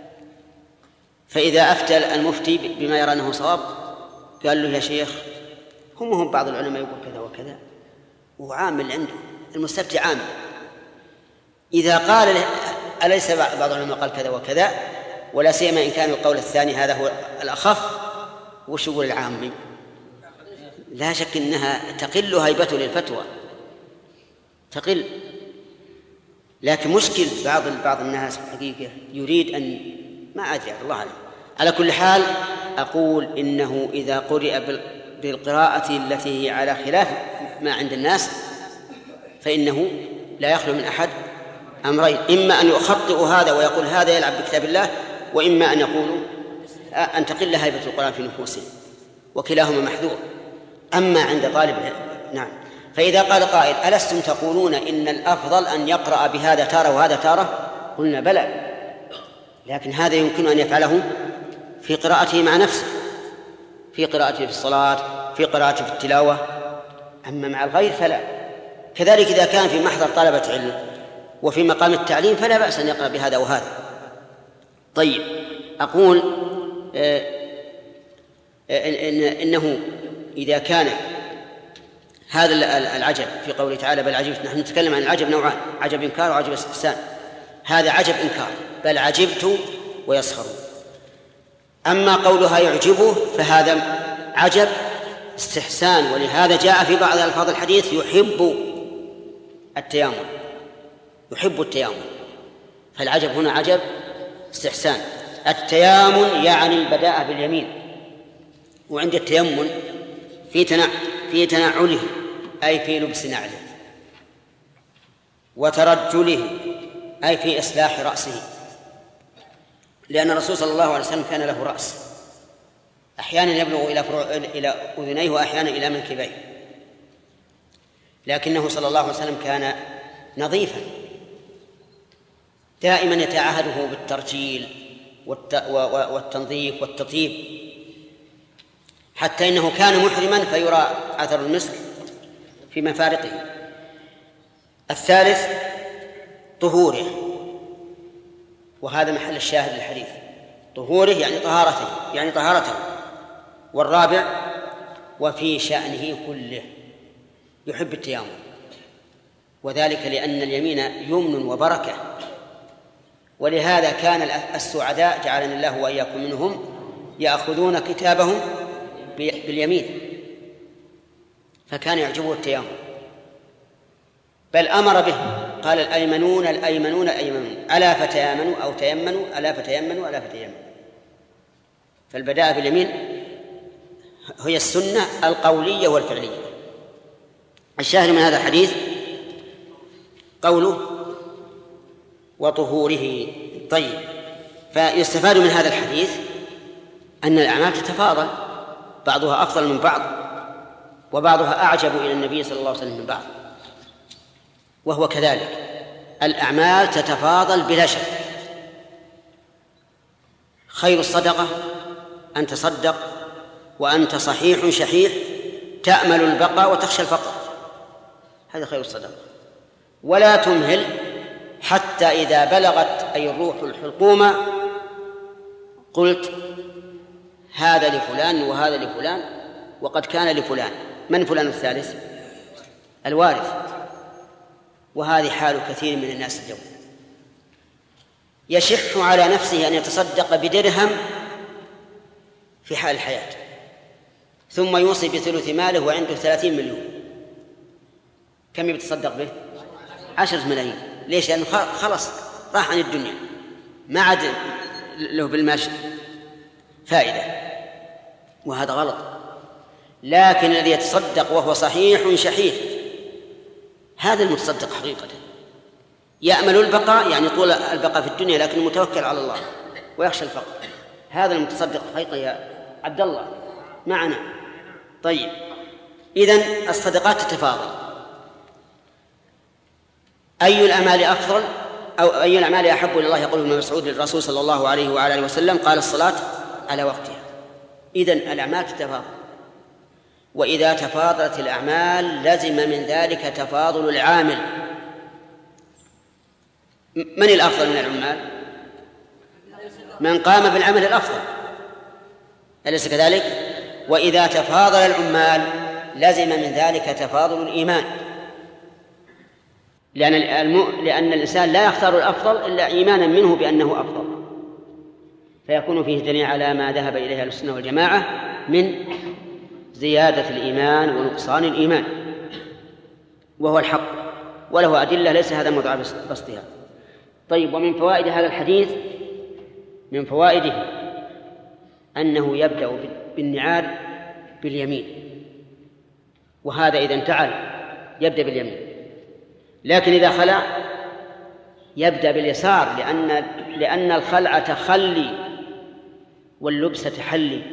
فإذا أفتى المفتي بما يرى أنه صواب قال له: يا شيخ، هم هم بعض العلماء يقول كذا وكذا، وعامل عنده المستفتي عامل. إذا قال أليس بعض العلماء قال كذا وكذا، ولا سيما إن كان القول الثاني هذا هو الأخف، وش يقول العامي؟ لا شك أنها تقل هيبته للفتوى، تقل. لكن مشكل بعض بعض الناس حقيقة يريد أن ما أدري، الله أعلم. على كل حال أقول إنه إذا قرئ بالقراءة التي هي على خلاف ما عند الناس فإنه لا يخلو من أحد أمرين: إما أن يخطئ هذا ويقول هذا يلعب بكتاب الله، وإما أن يقولوا أن تقل هيبة القرآن في نفوسهم، وكلاهما محذور. أما عند طالب نعم. فإذا قال قائل: ألستم تقولون إن الأفضل أن يقرأ بهذا تارة وهذا تارة؟ قلنا بلى، لكن هذا يمكن أن يفعله في قراءته مع نفسه، في قراءته في الصلاة، في قراءته في التلاوة. أما مع الغير فلا. كذلك إذا كان في محضر طلبة علم وفي مقام التعليم فلا بأس أن يقرأ بهذا وهذا. طيب، أقول آه إن إنه إذا كان هذا العجب في قوله تعالى بل عجبت، نحن نتكلم عن العجب نوعان: عجب إنكار وعجب استحسان. هذا عجب إنكار، بل عجبت ويسخرون. أما قولها يعجبه فهذا عجب استحسان، ولهذا جاء في بعض ألفاظ الحديث يحب التيامن، يحب التيامن. فالعجب هنا عجب استحسان. التيامن يعني البداءة باليمين، وعند التيمن في تنع في تنعله أي في لبس نعله، وترجله أي في إصلاح رأسه، لأن الرسول صلى الله عليه وسلم كان له رأس أحيانا يبلغ إلى إلى أذنيه وأحيانا إلى منكبيه، لكنه صلى الله عليه وسلم كان نظيفا دائما يتعهده بالترجيل والتنظيف والتطيب، حتى إنه كان محرما فيرى أثر المسك في مفارقه. الثالث طهوره، وهذا محل الشاهد للحديث، طهوره يعني طهارته يعني طهارته. والرابع وفي شأنه كله يحب التيامن، وذلك لأن اليمين يمن وبركة، ولهذا كان السعداء جعلنا الله وإياكم منهم يأخذون كتابهم باليمين، فكان يعجبه التيامن، بل أمر به، قال الأيمنون الأيمنون الأيمنون ألا فتيامنوا أو تيمنوا ألا فتيمنوا ألا فتيمنوا. فالبداء باليمين هي السنة القولية والفعلية. الشاهد من هذا الحديث قوله وطهوره. طيب، فيستفاد من هذا الحديث أن الأعمال تتفاضل، بعضها أفضل من بعض، وبعضها أعجب إلى النبي صلى الله عليه وسلم من بعض، وهو كذلك. الأعمال تتفاضل بلا شك. خير الصدقة أن تصدق وأنت صحيح شحيح تأمل البقاء وتخشى الفقر، هذا خير الصدقة. ولا تمهل حتى إذا بلغت أي الروح الحلقومة قلت هذا لفلان وهذا لفلان وقد كان لفلان. من فلان الثالث؟ الوارث. وهذه حال كثير من الناس اليوم، يشح على نفسه أن يتصدق بدرهم في حال الحياة، ثم يوصي بثلث ماله وعنده ثلاثين مليون. كم يتصدق به؟ عشرة ملايين. ليش؟ لأنه خلص راح عن الدنيا، ما عاد له بالماشي فائدة، وهذا غلط. لكن الذي يتصدق وهو صحيح شحيح هذا المتصدق حقيقة، يأمل البقاء يعني طول البقاء في الدنيا، لكن متوكل على الله ويخشى الفقر، هذا المتصدق حقيقة يا عبد الله معنا. طيب، إذن الصدقات تتفاضل. أي الأعمال أفضل أو أي الأعمال أحب إلى الله؟ يقول ابن مسعود للرسول صلى الله عليه وعلى آله وسلم: قال الصلاة على وقتها. إذن الأعمال تتفاضل، وإذا تفاضلت الأعمال لزم من ذلك تفاضل العامل. من الأفضل من العمال؟ من قام بالعمل الأفضل، أليس كذلك؟ وإذا تفاضل العمال لزم من ذلك تفاضل الإيمان، لأن الم... لأن الإنسان لا يختار الأفضل إلا إيمانا منه بأنه أفضل، فيكون فيه دليل على ما ذهب إليه أهل السنة والجماعة من زيادة الإيمان ونقصان الإيمان، وهو الحق، وله أدلة ليس هذا موضوع بسطها. طيب، ومن فوائد هذا الحديث، من فوائده أنه يبدأ بالنعال باليمين، وهذا إذا انتعل يبدأ باليمين، لكن إذا خلع يبدأ باليسار، لأن لأن الخلع تخلي واللبس تحلي،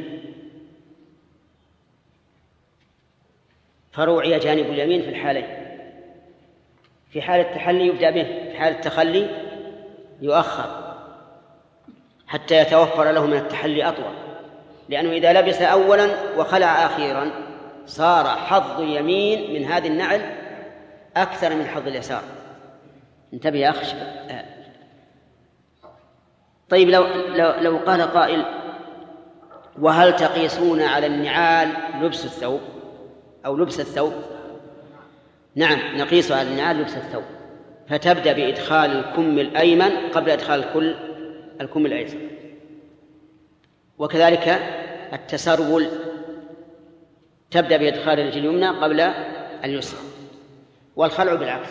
فروعي جانب اليمين في الحالين. في حال التحلي يبدأ به، في حال التخلي يؤخر حتى يتوفر له من التحلي أطول، لأنه إذا لبس أولا وخلع أخيرا صار حظ اليمين من هذه النعل أكثر من حظ اليسار. انتبه يا أخي. طيب لو, لو, لو قال قائل: وهل تقيسون على النعال لبس الثوب أو لبس الثوب؟ نعم، نقيس على النعال لبس الثوب، فتبدأ بإدخال الكم الأيمن قبل إدخال الكل الكم الأيسر، وكذلك التسرول تبدأ بإدخال الرجل اليمنى قبل اليسرى، والخلع بالعكس.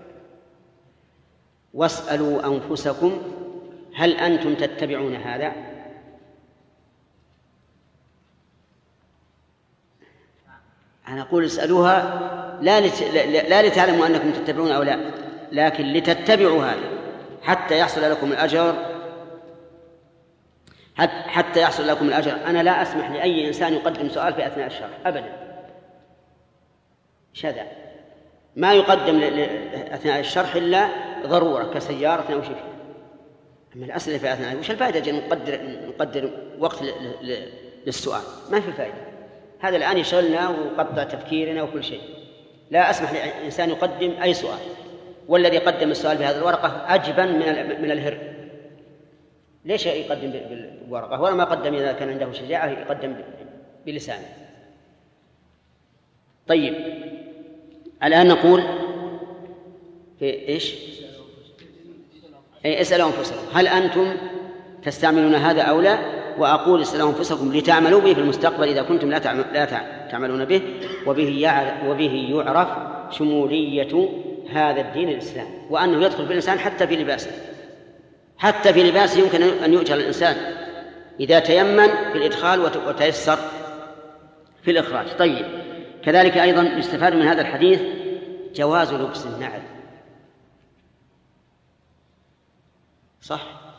واسألوا أنفسكم هل أنتم تتبعون هذا؟ أنا أقول اسألوها لا, لت... لا لتعلموا أنكم تتبعون أو لا، لكن لتتبعوا هذا حتى يحصل لكم الأجر، حتى يحصل لكم الأجر. أنا لا أسمح لأي إنسان يقدم سؤال في أثناء الشرح أبدا، شذا ما يقدم أثناء الشرح إلا ضرورة كسيارة أو شيء. أما الأسئلة في أثناء وش الفائدة نقدر نقدر وقت للسؤال؟ ما في فائدة. هذا الآن يشغلنا وقطع تفكيرنا وكل شيء. لا أسمح لإنسان يقدم أي سؤال، والذي قدم السؤال بهذه الورقة أجبن من من الهر. ليش يقدم بالورقة ولا ما قدم إذا كان عنده شجاعة يقدم بلسانه؟ طيب الآن نقول في إيش؟ اسألوا أنفسكم هل أنتم تستعملون هذا أو لا؟ وأقول اسألوا أنفسكم لتعملوا به في المستقبل إذا كنتم لا لا تعملون به، وبه وبه يعرف شمولية هذا الدين الإسلام، وأنه يدخل في الإنسان حتى في لباسه. حتى في لباسه يمكن أن يؤجر الإنسان إذا تيمن في الإدخال وتيسر في الإخراج. طيب كذلك أيضا يستفاد من هذا الحديث جواز لبس النعل. صح،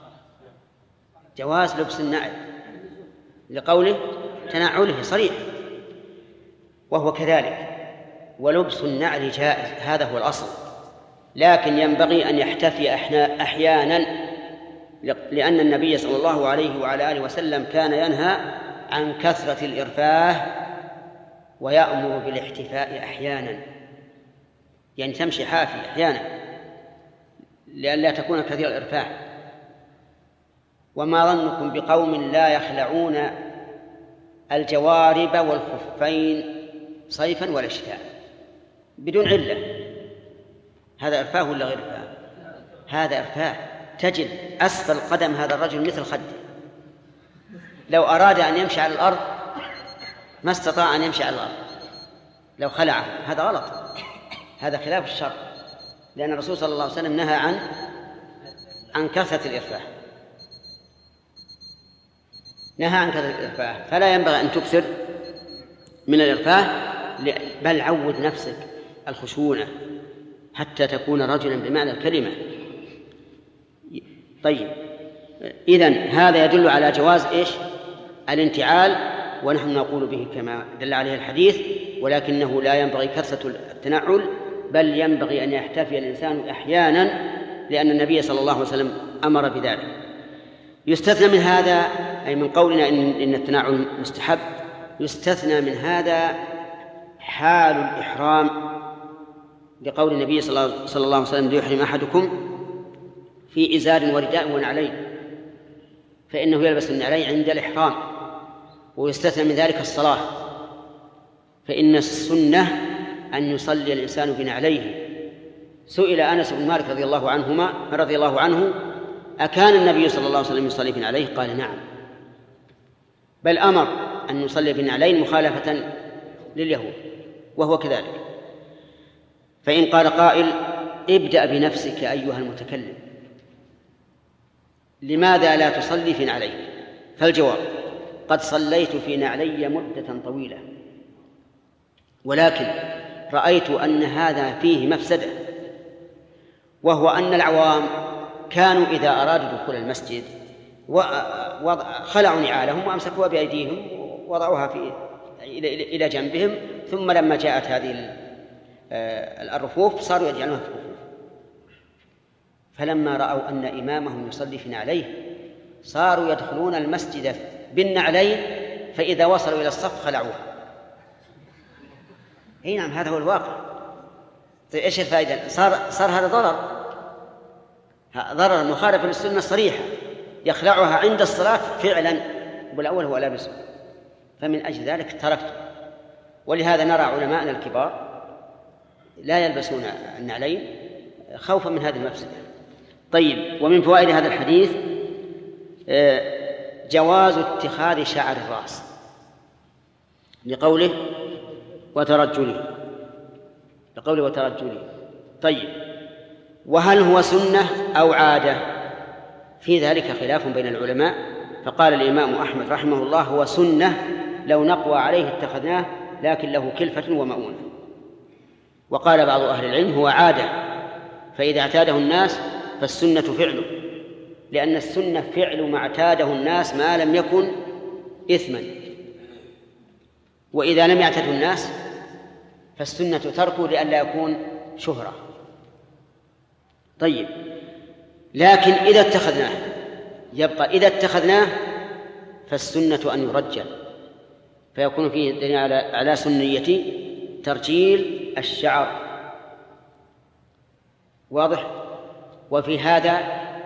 جواز لبس النعل لقوله تنعله صريح، وهو كذلك. ولبس النعل جائز، هذا هو الأصل، لكن ينبغي أن يحتفي أحيانا، لأن النبي صلى الله عليه وعلى آله وسلم كان ينهى عن كثرة الإرفاه ويأمر بالاحتفاء أحيانا، يعني تمشي حافي أحيانا لئلا تكون كثير الإرفاه. وما ظنكم بقوم لا يخلعون الجوارب والخفين صيفا ولا شتاء بدون علة؟ هذا إرفاه ولا غير إرفاه؟ هذا إرفاه. تجد أسفل قدم هذا الرجل مثل خده، لو أراد أن يمشي على الأرض ما استطاع أن يمشي على الأرض لو خلعه. هذا غلط، هذا خلاف الشرع، لأن الرسول صلى الله عليه وسلم نهى عن عن كثرة الإرفاه، نهى عن كثرة الإرفاه، فلا ينبغي أن تكثر من الإرفاه، بل عود نفسك الخشونة حتى تكون رجلا بمعنى الكلمة. طيب إذن هذا يدل على جواز إيش؟ الانتعال، ونحن نقول به كما دل عليه الحديث، ولكنه لا ينبغي كثرة التنعل، بل ينبغي أن يحتفي الإنسان أحيانا، لأن النبي صلى الله عليه وسلم أمر بذلك. يستثنى من هذا، أي من قولنا إن, إن التنعل مستحب، يستثنى من هذا حال الإحرام، لقول النبي صلى الله عليه وسلم: ليحرم أحدكم في إزار ورداء ونعلين، فإنه يلبس النعلين عند الإحرام. ويستثنى من ذلك الصلاة، فإن السنة أن يصلي الإنسان بنعليه. سئل أنس بن مالك رضي الله عنهما رضي الله عنه: أكان النبي صلى الله عليه وسلم يصلي بنعليه؟ قال: نعم، بل أمر أن يصلي بنعلين مخالفة لليهود، وهو كذلك. فإن قال قائل: ابدأ بنفسك أيها المتكلم، لماذا لا تصلي في نعلين؟ فالجواب: قد صليت في نعلي مدة طويلة، ولكن رأيت أن هذا فيه مفسدة، وهو أن العوام كانوا إذا أرادوا دخول المسجد خلعوا نعالهم وأمسكوها بأيديهم ووضعوها في إلى جنبهم، ثم لما جاءت هذه الرفوف صاروا يجعلونها في الرفوف. فلما رأوا أن إمامهم يصلي في نعليه صاروا يدخلون المسجد بالنعلين، فإذا وصلوا إلى الصف خلعوها. اي نعم، هذا هو الواقع. طيب ايش الفائدة؟ صار صار هذا ضرر، ضرر مخالف للسنة الصريحة، يخلعها عند الصلاة فعلا، والأول هو لابسه. فمن أجل ذلك تركته. ولهذا نرى علماءنا الكبار لا يلبسون النعلين خوفا من هذه المفسدة. طيب، ومن فوائد هذا الحديث جواز اتخاذ شعر الرأس لقوله وترجله لقوله وترجله. طيب، وهل هو سنة أو عادة؟ في ذلك خلاف بين العلماء، فقال الإمام أحمد رحمه الله هو سنة لو نقوى عليه اتخذناه، لكن له كلفة ومؤونة. وقال بعض أهل العلم هو عادة، فإذا اعتاده الناس فالسنة فعله، لأن السنة فعل ما اعتاده الناس ما لم يكن إثما، وإذا لم يعتده الناس فالسنة تركه لئلا يكون شهرة. طيب، لكن إذا اتخذناه يبقى إذا اتخذناه فالسنة أن يرجل، فيكون فيه دليل على على سنية ترجيل الشعر. واضح؟ وفي هذا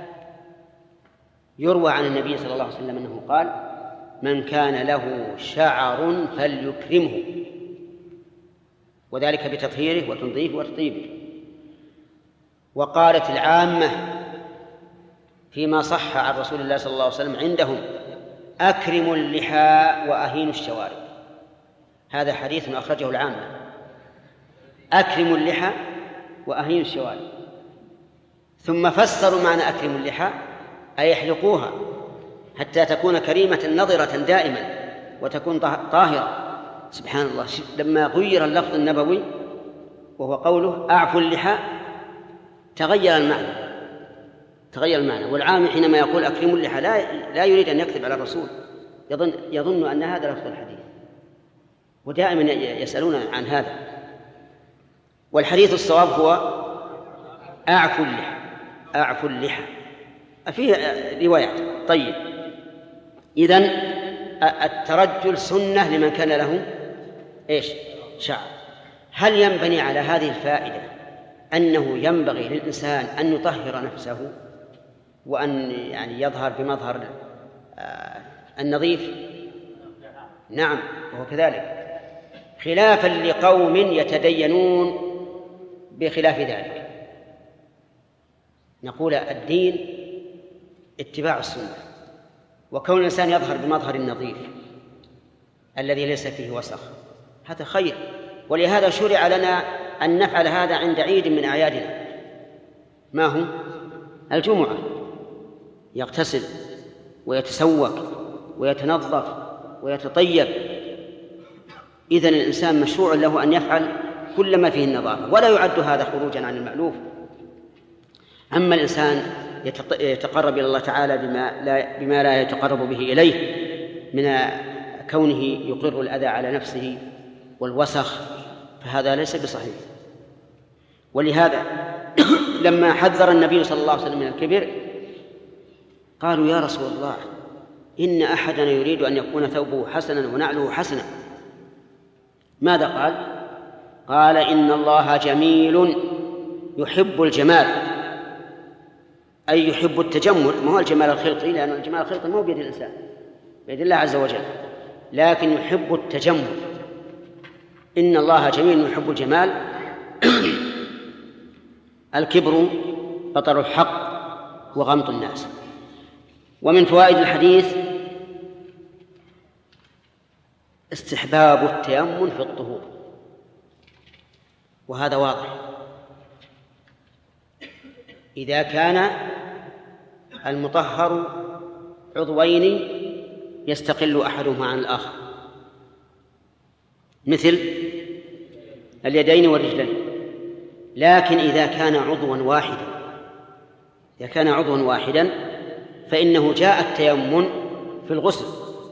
يروى عن النبي صلى الله عليه وسلم أنه قال: من كان له شعر فليكرمه، وذلك بتطهيره وتنظيفه وتطيبه. وقالت العامة فيما صح عن رسول الله صلى الله عليه وسلم عندهم: أكرموا اللحى وأهينوا الشوارب. هذا حديث أخرجه العامة: أكرموا اللحى وأهينوا الشوارب. ثم فسروا معنى أكرموا اللحى أي يحلقوها حتى تكون كريمة نظرة دائما وتكون طاهرة. سبحان الله، لما غير اللفظ النبوي وهو قوله أعفوا اللحى تغير المعنى تغير المعنى والعام حينما يقول أكرموا اللحى لا, لا يريد أن يكذب على الرسول، يظن, يظن أن هذا لفظ الحديث، ودائما يسألون عن هذا. والحديث الصواب هو أعفوا اللحى أعفوا اللحى فيه روايات. طيب، إذن الترجل سنة لمن كان له إيش؟ شعر. هل ينبني على هذه الفائدة أنه ينبغي للإنسان أن يطهر نفسه وأن يعني يظهر بمظهر النظيف؟ نعم، وهو كذلك، خلافا لقوم يتدينون بخلاف ذلك. نقول الدين اتباع السنة، وكون الإنسان يظهر بمظهر النظيف الذي ليس فيه وسخ هذا خير. ولهذا شرع لنا أن نفعل هذا عند عيد من أعيادنا، ما هو؟ الجمعة، يغتسل ويتسوق ويتنظف ويتطيب. إذن الإنسان مشروع له أن يفعل كل ما فيه النظافة، ولا يعد هذا خروجا عن المألوف. أما الإنسان يتقرب إلى الله تعالى بما لا, بما لا يتقرب به إليه من كونه يقر الأذى على نفسه والوسخ، فهذا ليس بصحيح. ولهذا لما حذر النبي صلى الله عليه وسلم من الكبر قالوا: يا رسول الله، إن أحدنا يريد أن يكون ثوبه حسنا ونعله حسنا. ماذا قال؟ قال: إن الله جميل يحب الجمال، أي يحب التجمل. ما هو الجمال الخلقي، لأن الجمال الخلقي ما هو بيد الإنسان، بيد الله عز وجل، لكن يحب التجمل. إن الله جميل يحب الجمال. الكبر بطر الحق وغمط الناس. ومن فوائد الحديث استحباب التيمم في الطهور، وهذا واضح. إذا كان المطهر عضوين يستقل أحدهما عن الآخر، مثل اليدين والرجلين. لكن إذا كان عضوا واحدا إذا كان عضوا واحدا فإنه جاء التيمم في الغسل.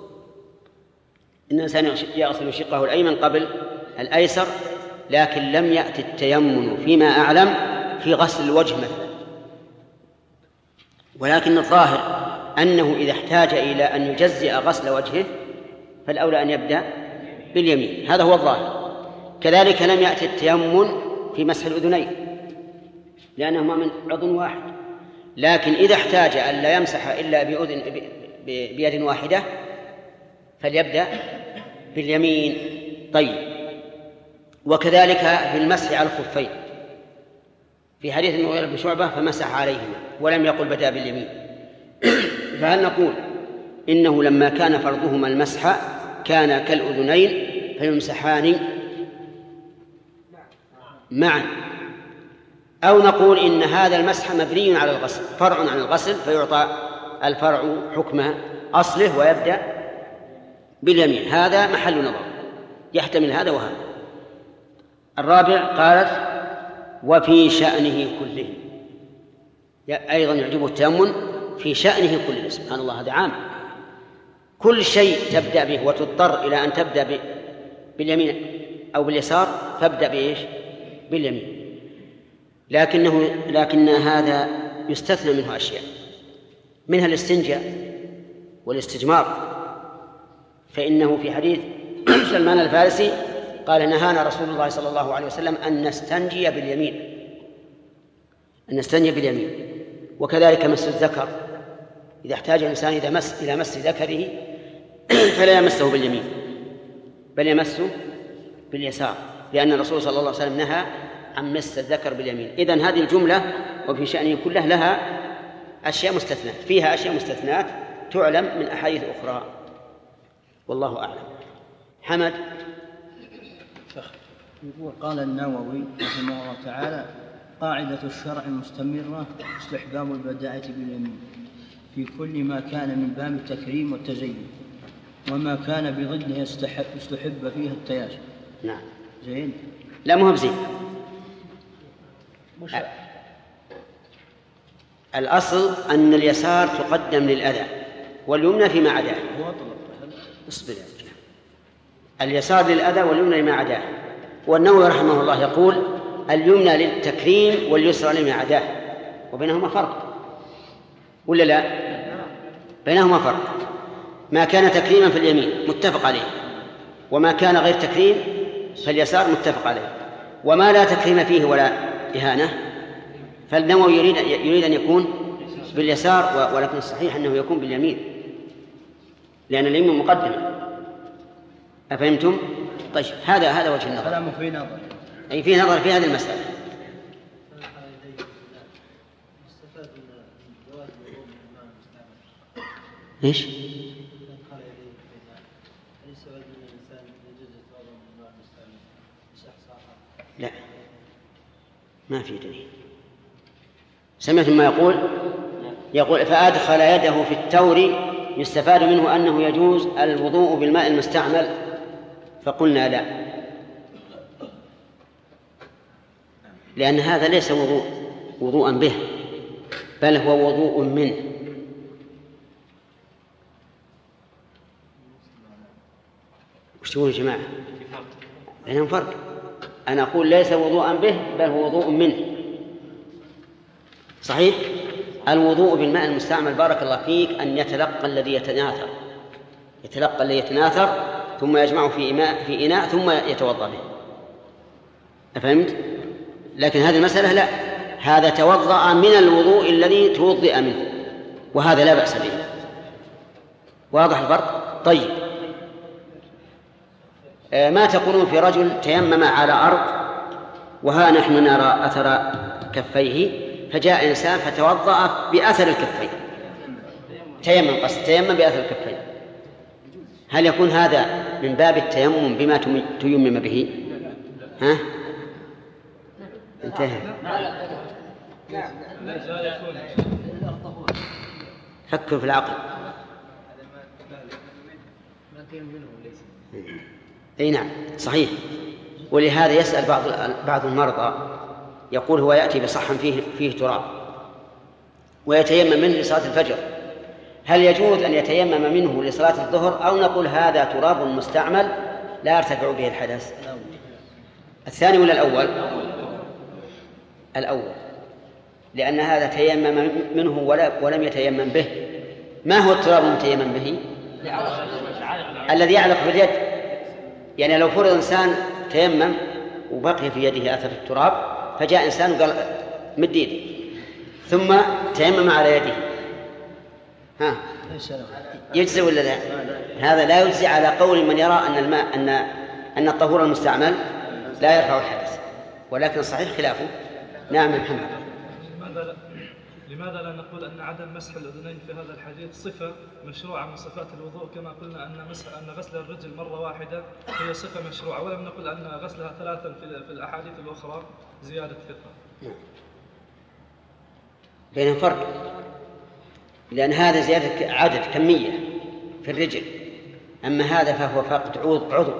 إن الإنسان يغسل شقه الأيمن قبل الأيسر، لكن لم يأتي التيمم فيما أعلم في غسل الوجه مثلا. ولكن الظاهر أنه إذا احتاج إلى أن يجزئ غسل وجهه فالأولى أن يبدأ باليمين، هذا هو الظاهر. كذلك لم يأتي التيمم في مسح الأذنين لأنهما من عضو واحد، لكن إذا احتاج أن لا يمسح إلا بأذن بيد واحدة فليبدأ باليمين. طيب، وكذلك في المسح على الخفين في حديث المغيرة بن شعبة فمسح عليهما ولم يقل بدأ باليمين. فهل نقول إنه لما كان فرضهما المسح كان كالأذنين فيمسحان معا، أو نقول إن هذا المسح مبني على الغسل فرع عن الغسل فيعطى الفرع حكم أصله ويبدأ باليمين؟ هذا محل نظر، يحتمل هذا وهذا. الرابع قالت وفي شأنه كله، أيضا يعجبه التأمل في شأنه كله. سبحان الله، هذا عام، كل شيء تبدأ به وتضطر إلى أن تبدأ باليمين أو باليسار فابدأ بإيش؟ باليمين. لكنه لكن هذا يستثنى منه أشياء، منها الاستنجاء والاستجمار، فإنه في حديث سلمان الفارسي قال نهانا رسول الله صلى الله عليه وسلم أن نستنجي باليمين أن نستنجي باليمين. وكذلك مس الذكر، إذا احتاج الإنسان إذا مس إلى مس ذكره فلا يمسه باليمين بل يمسه باليسار، لأن الرسول صلى الله عليه وسلم نهى عن مس الذكر باليمين. إذن هذه الجملة وفي شأنه كله لها أشياء مستثنات، فيها أشياء مستثنات تعلم من أحاديث أخرى، والله أعلم. حمد. يقول قال النووي رحمه الله تعالى قاعدة الشرع المستمرة استحباب البداءة باليمين في كل ما كان من باب التكريم والتزين، وما كان بضده يستحب, يستحب فيه التياسر. نعم. زين؟ لا، مو بزين. الأصل أن اليسار تقدم للأذى واليمنى فيما عداه. اصبر يا رجال. اليسار للأذى واليمنى لما عداه. والنووي رحمه الله يقول اليمنى للتكريم واليسرى لما عداه، وبينهما فرق ولا لا؟ بينهما فرق. ما كان تكريما في اليمين متفق عليه، وما كان غير تكريم فاليسار متفق عليه، وما لا تكريم فيه ولا إهانة فالنووي يريد, يريد أن يكون باليسار، ولكن الصحيح أنه يكون باليمين لأن اليمين مقدمة. أفهمتم؟ طيب، هذا هذا وجه النظر. كلامه في نظر، أي في نظر في هذه المسألة. إيش؟ لا، ما في دليل. سمعت ما يقول يقول فأدخل يده في التور يستفاد منه أنه يجوز الوضوء بالماء المستعمل، فقلنا لا، لأن هذا ليس وضوء وضوءا به، بل هو وضوء منه. وش تقول يا جماعة؟ بينهم فرق. أنا أقول ليس وضوءا به بل هو وضوء منه. صحيح؟ الوضوء بالماء المستعمل بارك الله فيك أن يتلقى الذي يتناثر يتلقى الذي يتناثر ثم يجمعه في إناء في إناء ثم يتوضأ به. أفهمت؟ لكن هذه المسألة لا، هذا توضأ من الوضوء الذي توضئ منه، وهذا لا بأس به. واضح الفرق؟ طيب، ما تقولون في رجل تيمم على أرض وها نحن نرى أثر كفيه، فجاء إنسان فتوضأ بأثر الكفين، تيمم قصد تيمم بأثر الكفين، هل يكون هذا من باب التيمم بما تيمم به؟ ها؟ انتهى. فكر في العقل. أي نعم صحيح. ولهذا يسأل بعض بعض المرضى يقول هو يأتي بصحن فيه فيه تراب ويتيمم منه لصلاة الفجر، هل يجوز أن يتيمم منه لصلاة الظهر أو نقول هذا تراب مستعمل لا يرتفع به الحدث؟ الثاني ولا الأول؟ الأول، لأن هذا تيمم منه ولم يتيمم به. ما هو التراب المتيمم به؟ الذي يعلق باليد. يعني لو فرض إنسان تيمم وبقي في يده أثر التراب فجاء إنسان وقال مد يدي ثم تيمم على يده، ها يجزي ولا لا؟ هذا لا يجزي على قول من يرى أن الماء أن أن الطهور المستعمل لا يرفع الحدث، ولكن صحيح خلافه. نعم محمد. لماذا لماذا لا نقول أن عدم مسح الأذنين في هذا الحديث صفة مشروعة من صفات الوضوء، كما قلنا أن مسح أن غسل الرجل مرة واحدة هي صفة مشروعة، ولم نقل أن غسلها ثلاثا في الأحاديث الأخرى زيادة ثقة؟ بينهم فرق، لأن هذا زيادة عدد كمية في الرجل، أما هذا فهو فقد عضو.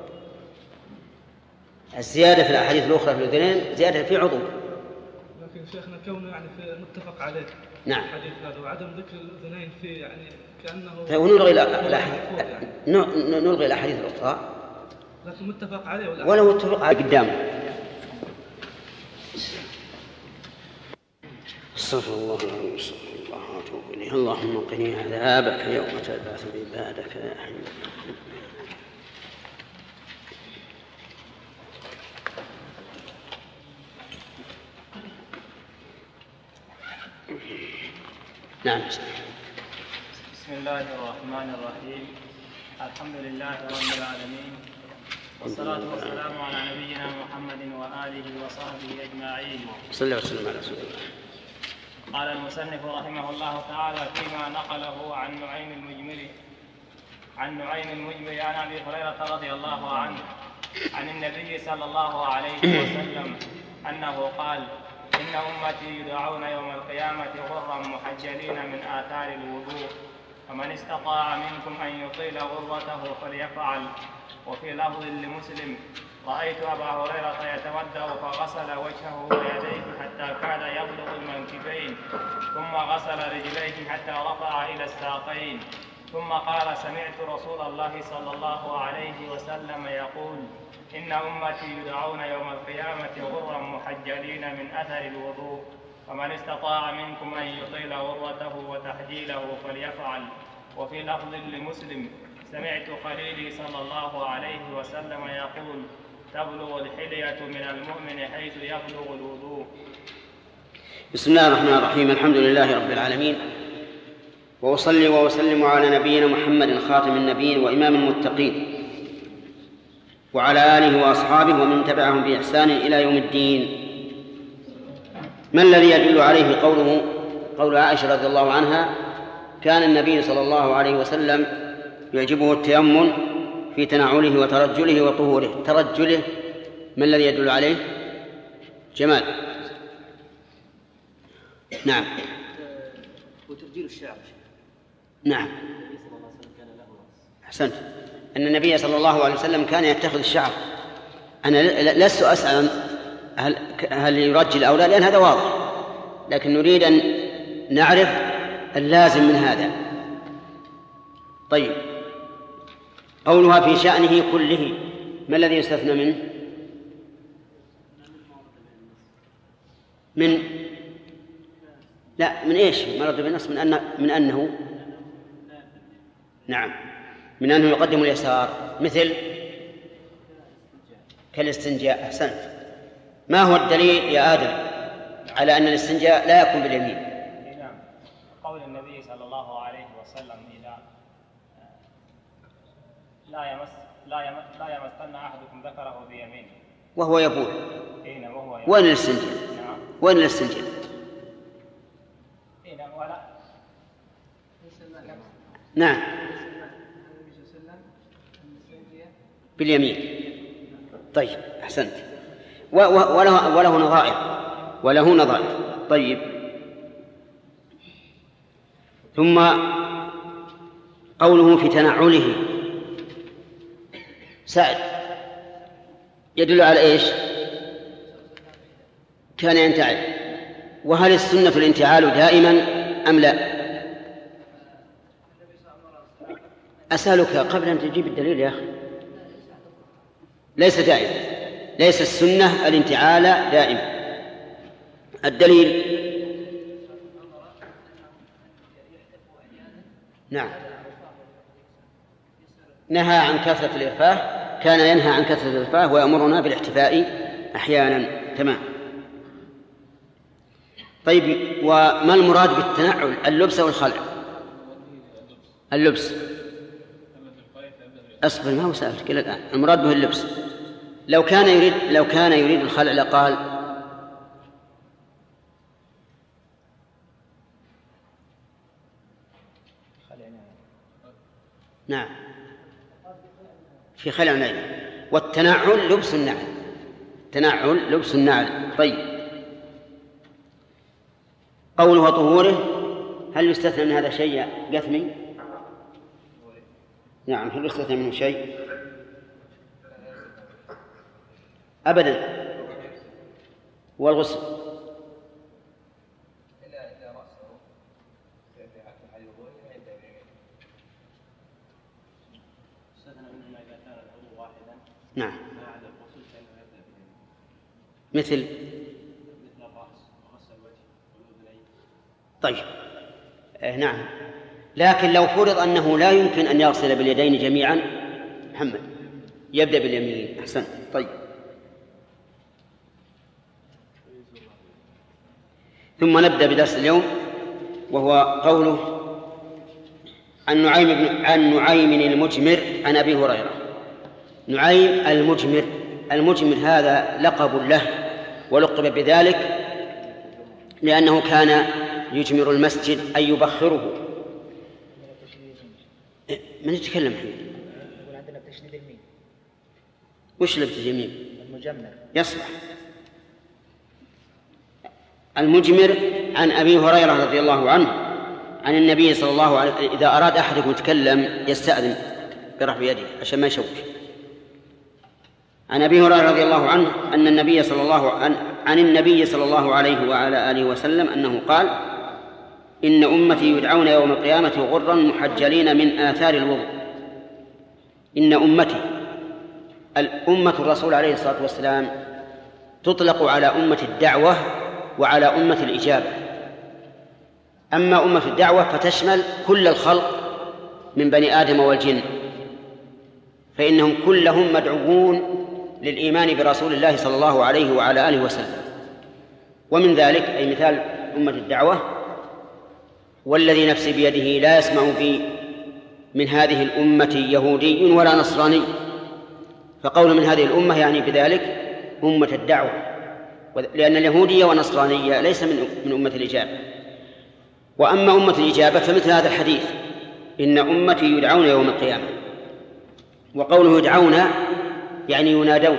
الزيادة في الأحاديث الأخرى في الأذنين زيادة في عضو. لكن شيخنا كونه يعني في متفق عليه نعم الحديث هذا وعدم ذكر الأذنين في يعني كأنه ونلغي الأحاديث نلغي الأحاديث الأخرى لكن متفق عليه ولو اتفق على قدامه. استغفر الله العظيم استغفر الله واتوب اليه. اللهم قني عذابك يوم تبعث عبادك يا حي. نعم. بسم الله الرحمن الرحيم. الحمد لله رب العالمين، والصلاة والسلام على نبينا محمد وآله وصحبه أجمعين. صلى الله وسلم على رسول الله. قال المصنف رحمه الله تعالى فيما نقله عن نعيم المجمري عن نعيم المجمري عن أبي هريرة رضي الله عنه عن النبي صلى الله عليه وسلم أنه قال: إن أمتي يدعون يوم القيامة غرا محجلين من آثار الوضوء، فمن استطاع منكم أن يطيل غرته فليفعل. وفي لفظ لمسلم: رأيت أبا هريرة يتودأ فغسل وجهه ويديه حتى كاد يبلغ المنكبين، ثم غسل رجليه حتى رفع إلى الساقين، ثم قال: سمعت رسول الله صلى الله عليه وسلم يقول: إن أمتي يدعون يوم القيامة غرا محجلين من أثر الوضوء، فمن استطاع منكم أن يطيل غرته وتحجيله فليفعل. وفي لفظ لمسلم: سمعت خليلي صلى الله عليه وسلم يقول: تبلغ الحلية من المؤمن حيث يبلغ الوضوء. بسم الله الرحمن الرحيم. الحمد لله رب العالمين، وأصلي وأسلم على نبينا محمد خاتم النبيين وإمام المتقين، وعلى آله وأصحابه ومن تبعهم بإحسان إلى يوم الدين. ما الذي يدل عليه قوله قول عائشة رضي الله عنها: كان النبي صلى الله عليه وسلم يعجبه التيمم في تنعله وترجله وطهوره. ترجله ما الذي يدل عليه؟ جمال. نعم. وترجيل الشعر. نعم أحسنت. أن النبي صلى الله عليه وسلم كان يتخذ الشعر. أنا لست أسأل هل, هل يرجل أو لا، لأن هذا واضح، لكن نريد أن نعرف اللازم من هذا. طيب، قولها في شأنه كله، ما الذي يستثنى منه؟ من لا من إيش؟ مرض بالنص من أن من أنه نعم من أنه يقدم اليسار، مثل كالاستنجاء. أحسنت. ما هو الدليل يا آدم على أن الاستنجاء لا يكون باليمين؟ نعم، قول النبي صلى الله عليه وسلم: إذا لا يمس لا يمس لا يمسن أحدكم ذكره بيمينه وهو يبول. نعم وهو يبول. وين الاستنجاء؟ نعم. وين الاستنجاء؟ نعم ولا نعم باليمين. طيب أحسنت. وله, وله نظائر وله نظائر طيب. ثم قوله في تنعله سعد يدل على إيش؟ كان ينتعل. وهل السنة الانتعال دائما أم لا؟ أسألك قبل أن تجيب الدليل يا أخي. ليس دائما، ليس السنة الانتعال دائما. الدليل نعم، نهى عن كثرة الإرفاه، كان ينهى عن كثرة الإرفاه ويأمرنا بالاحتفاء أحيانا. تمام. طيب، وما المراد بالتنعل؟ اللبس أو الخلع؟ اللبس. أصبر، ما هو سألتك إلى الآن. المراد به اللبس. لو كان يريد لو كان يريد الخلع لقال نعم في خلع نعل. والتنعل لبس النعل، تنعل لبس النعل. طيب، قوله طهوره، هل يستثنى من هذا شيء قثمي؟ نعم، هل يستثنى منه شيء؟ أبدا. والغسل نعم، مثل طيب آه نعم. لكن لو فرض أنه لا يمكن أن يغسل باليدين جميعا، محمد يبدأ باليمين. أحسن. طيب، ثم نبدأ بدرس اليوم، وهو قوله عن نعيم بن عن نعيم المجمر عن أبي هريرة. نعيم المجمر، المجمر هذا لقب له، ولقب بذلك لأنه كان يجمر المسجد أي يبخره. من يتكلم حين؟ يقول عندنا بتشديد الميم. وش اللي بتشديد الميم؟ المجمر يصلح. المجمر عن أبي هريرة رضي الله عنه عن النبي صلى الله عليه وسلم. إذا أراد أحدكم يتكلم يستأذن برفع يده عشان ما يشوش. عن أبي هريرة رضي الله عنه أن النبي صلى الله عن, عن النبي صلى الله عليه وعلى آله وسلم أنه قال: إن أمتي يدعون يوم القيامة غرا محجلين من آثار الوضوء. إن أمتي، الأمة الرسول عليه الصلاة والسلام تطلق على أمة الدعوة وعلى أمة الإجابة. أما أمة الدعوة فتشمل كل الخلق من بني آدم والجن، فإنهم كلهم مدعوون للإيمان برسول الله صلى الله عليه وعلى آله وسلم. ومن ذلك أي مثال أمة الدعوة: والذي نفسي بيده لا يسمع بي من هذه الأمة يهودي ولا نصراني. فقول من هذه الأمة يعني بذلك أمة الدعوة، لأن اليهودية والنصرانية ليس من أمة الإجابة. وأما أمة الإجابة فمثل هذا الحديث: إن أمتي يدعون يوم القيامة. وقوله يدعون يعني ينادون،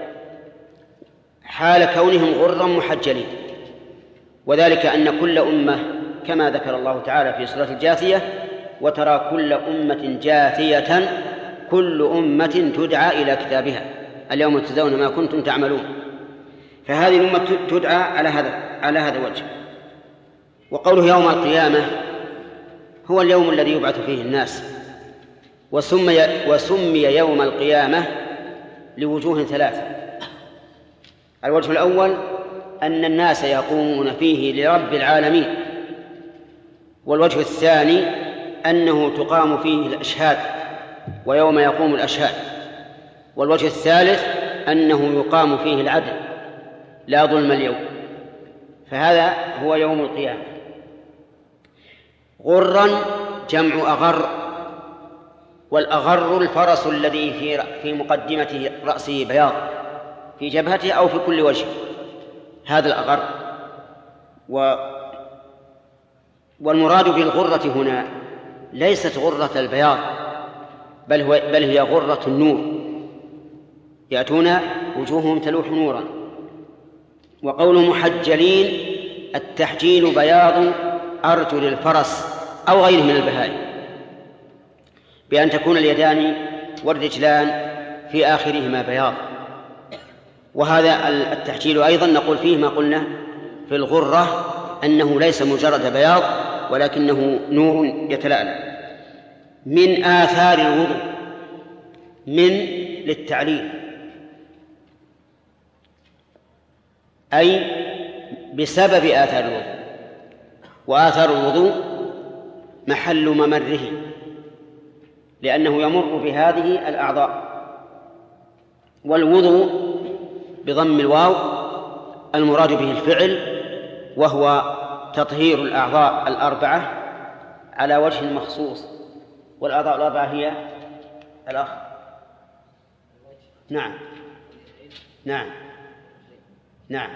حال كونهم غرا محجلين. وذلك أن كل أمة كما ذكر الله تعالى في سورة الجاثية: وترى كل أمة جاثية كل أمة تدعى إلى كتابها اليوم تجزون ما كنتم تعملون. فهذه الأمة تدعى على هذا على هذا الوجه. وقوله يوم القيامة هو اليوم الذي يبعث فيه الناس. وسمي, وسمي يوم القيامة لوجوه ثلاثة. الوجه الأول أن الناس يقومون فيه لرب العالمين. والوجه الثاني أنه تقام فيه الأشهاد ويوم يقوم الأشهاد. والوجه الثالث أنه يقام فيه العدل لا ظلم اليوم. فهذا هو يوم القيامة. غرا جمع أغر، والأغر الفرس الذي في في مقدمة رأسه بياض في جبهته أو في كل وجه، هذا الأغر. و والمراد بالغرة هنا ليست غرة البياض، بل, هو بل هي غرة النور، يأتون وجوههم تلوح نورا. وقول محجلين التحجيل بياض أرجل الفرس أو غيره من البهائم، بأن تكون اليدان والرجلان في آخرهما بياض. وهذا التحجيل أيضا نقول فيه ما قلنا في الغرة، أنه ليس مجرد بياض ولكنه نور يتلألأ. من آثار الوضوء، من للتعليل، أي بسبب آثار الوضوء. وآثار الوضوء محل ممره، لأنه يمر بهذه الأعضاء. والوضوء بضم الواو المراد به الفعل، وهو تطهير الأعضاء الأربعة على وجه مخصوص. والأعضاء الأربعة هي الأخ نعم نعم نعم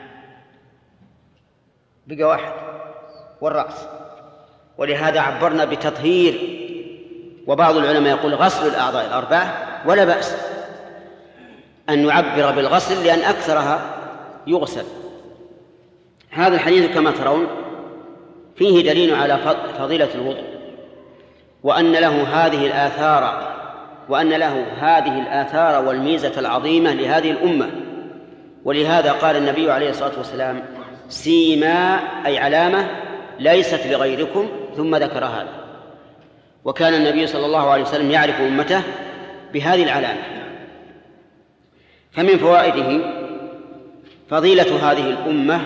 بقى واحد والرأس. ولهذا عبرنا بتطهير، وبعض العلماء يقول غسل الأعضاء الأربعة، ولا بأس أن نعبر بالغسل لأن أكثرها يغسل. هذا الحديث كما ترون فيه دليل على فضيلة الوضوء، وأن له هذه الآثار وأن له هذه الآثار والميزة العظيمة لهذه الأمة. ولهذا قال النبي عليه الصلاة والسلام: سيما أي علامة ليست لغيركم، ثم ذكر هذا. وكان النبي صلى الله عليه وسلم يعرف أمته بهذه العلامة. فمن فوائده فضيلة هذه الأمة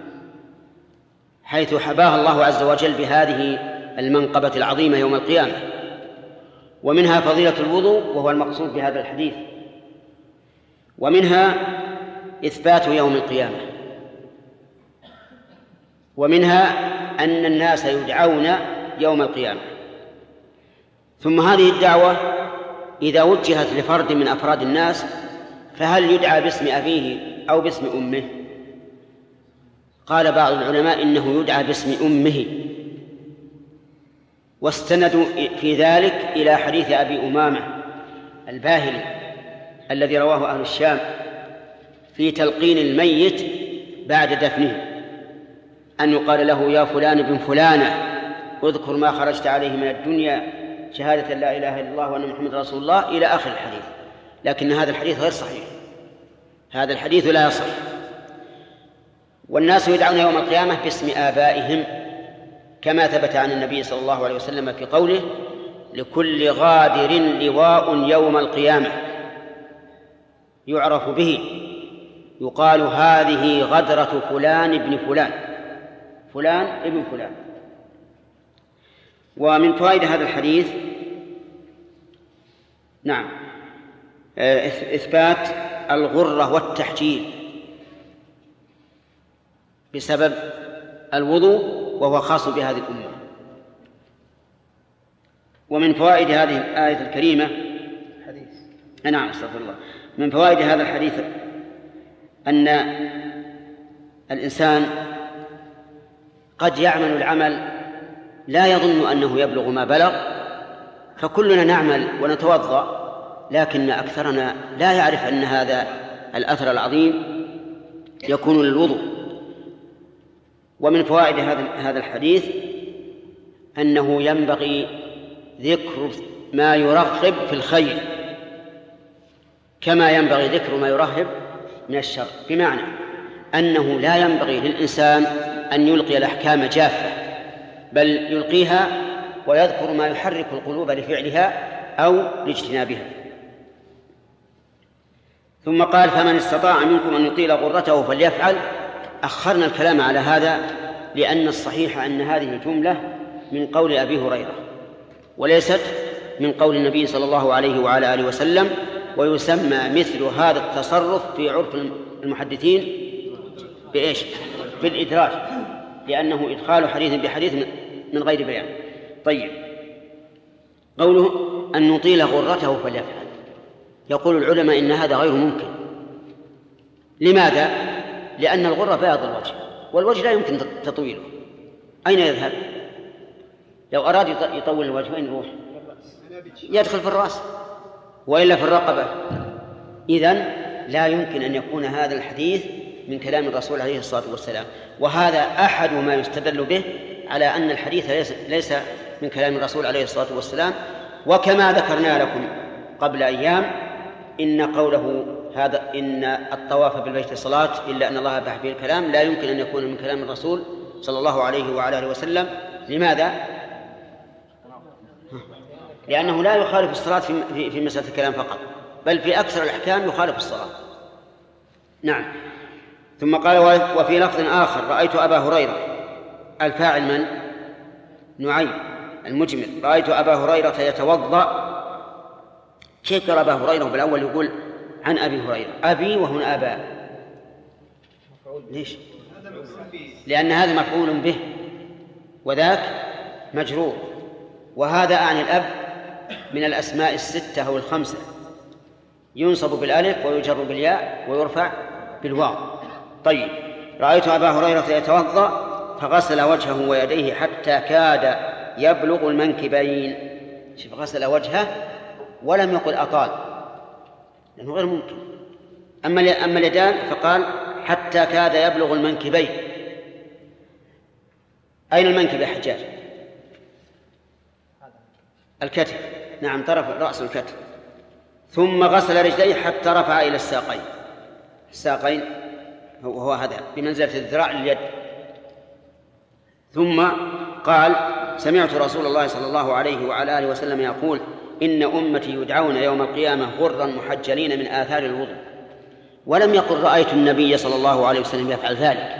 حيث حباها الله عز وجل بهذه المنقبة العظيمة يوم القيامة. ومنها فضيلة الوضوء، وهو المقصود بهذا الحديث. ومنها إثبات يوم القيامة. ومنها أن الناس يدعون يوم القيامة. ثم هذه الدعوة إذا وجهت لفرد من أفراد الناس فهل يدعى باسم أبيه أو باسم أمه؟ قال بعض العلماء إنه يدعى باسم أمه، واستندوا في ذلك إلى حديث أبي أمامة الباهلي الذي رواه أهل الشام في تلقين الميت بعد دفنه، أن يقال له: يا فلان بن فلانة، اذكر ما خرجت عليه من الدنيا، شهادة لا إله إلا الله وأن محمد رسول الله، إلى آخر الحديث. لكن هذا الحديث غير صحيح، هذا الحديث لا يصح. والناس يدعون يوم القيامة باسم آبائهم، كما ثبت عن النبي صلى الله عليه وسلم في قوله: لكل غادر لواء يوم القيامة يعرف به، يقال: هذه غدرة فلان ابن فلان، فلان ابن فلان. ومن فوائد هذا الحديث نعم إثبات الغرة والتحجيل بسبب الوضوء، وهو خاص بهذه الأمة. ومن فوائد هذه الآية الكريمة حديث نعم استغفر الله من فوائد هذا الحديث أن الإنسان قد يعمل العمل لا يظن أنه يبلغ ما بلغ، فكلنا نعمل ونتوضأ، لكن أكثرنا لا يعرف أن هذا الأثر العظيم يكون للوضوء. ومن فوائد هذا الحديث أنه ينبغي ذكر ما يرغب في الخير كما ينبغي ذكر ما يرهب من الشر، بمعنى أنه لا ينبغي للإنسان أن يلقي الأحكام جافة، بل يلقيها ويذكر ما يحرك القلوب لفعلها أو لاجتنابها. ثم قال: فمن استطاع منكم أن يطيل غرته فليفعل. أخرنا الكلام على هذا لأن الصحيح أن هذه الجملة من قول أبي هريرة وليست من قول النبي صلى الله عليه وعلى آله وسلم. ويسمى مثل هذا التصرف في عرف المحدثين بإيش؟ بالإدراج، لأنه إدخال حديث بحديث من غير بيان. طيب، قوله أن نطيل غرته فليفعل، يقول العلماء إن هذا غير ممكن. لماذا؟ لأن الغرة بياض الوجه، والوجه لا يمكن تطويله. أين يذهب؟ لو أراد يطول الوجه وين يروح؟ يدخل في الرأس وإلا في الرقبة. إذن لا يمكن أن يكون هذا الحديث من كلام الرسول عليه الصلاة والسلام. وهذا أحد ما يستدل به على أن الحديث ليس, ليس من كلام الرسول عليه الصلاة والسلام. وكما ذكرنا لكم قبل أيام إن قوله هذا إن الطواف بالبيت صلاة إلا أن الله أباح به الكلام لا يمكن أن يكون من كلام الرسول صلى الله عليه وعلى آله وسلم. لماذا؟ لأنه لا يخالف الصلاة في في مسألة الكلام فقط، بل في أكثر الأحكام يخالف الصلاة. نعم. ثم قال وفي لفظ آخر رأيت أبا هريرة، الفاعل من؟ نعيم المجمل، رأيت أبا هريرة يتوضأ. كيف قال أبا هريرة بالأول يقول عن أبي هريرة أبي وهنا أبا؟ ليش؟ لأن هذا مفعول به وذاك مجرور، وهذا عن الأب من الأسماء الستة أو الخمسة، ينصب بالألف ويجر بالياء ويرفع بالواو. طيب، رأيت أبا هريرة يتوضأ فغسل وجهه ويديه حتى كاد يبلغ المنكبين. شوف، غسل وجهه ولم يقل أطال لأنه غير ممكن. أما أما اليدان فقال حتى كاد يبلغ المنكبين. أين المنكب يا حجاج؟ الكتف. نعم، طرف رأس الكتف. ثم غسل رجليه حتى رفع إلى الساقين. الساقين هو هذا بمنزلة الذراع لليد. ثم قال سمعت رسول الله صلى الله عليه وعلى آله وسلم يقول إن أمتي يدعون يوم القيامة غرا محجلين من آثار الوضوء. ولم يقل رأيت النبي صلى الله عليه وسلم يفعل ذلك،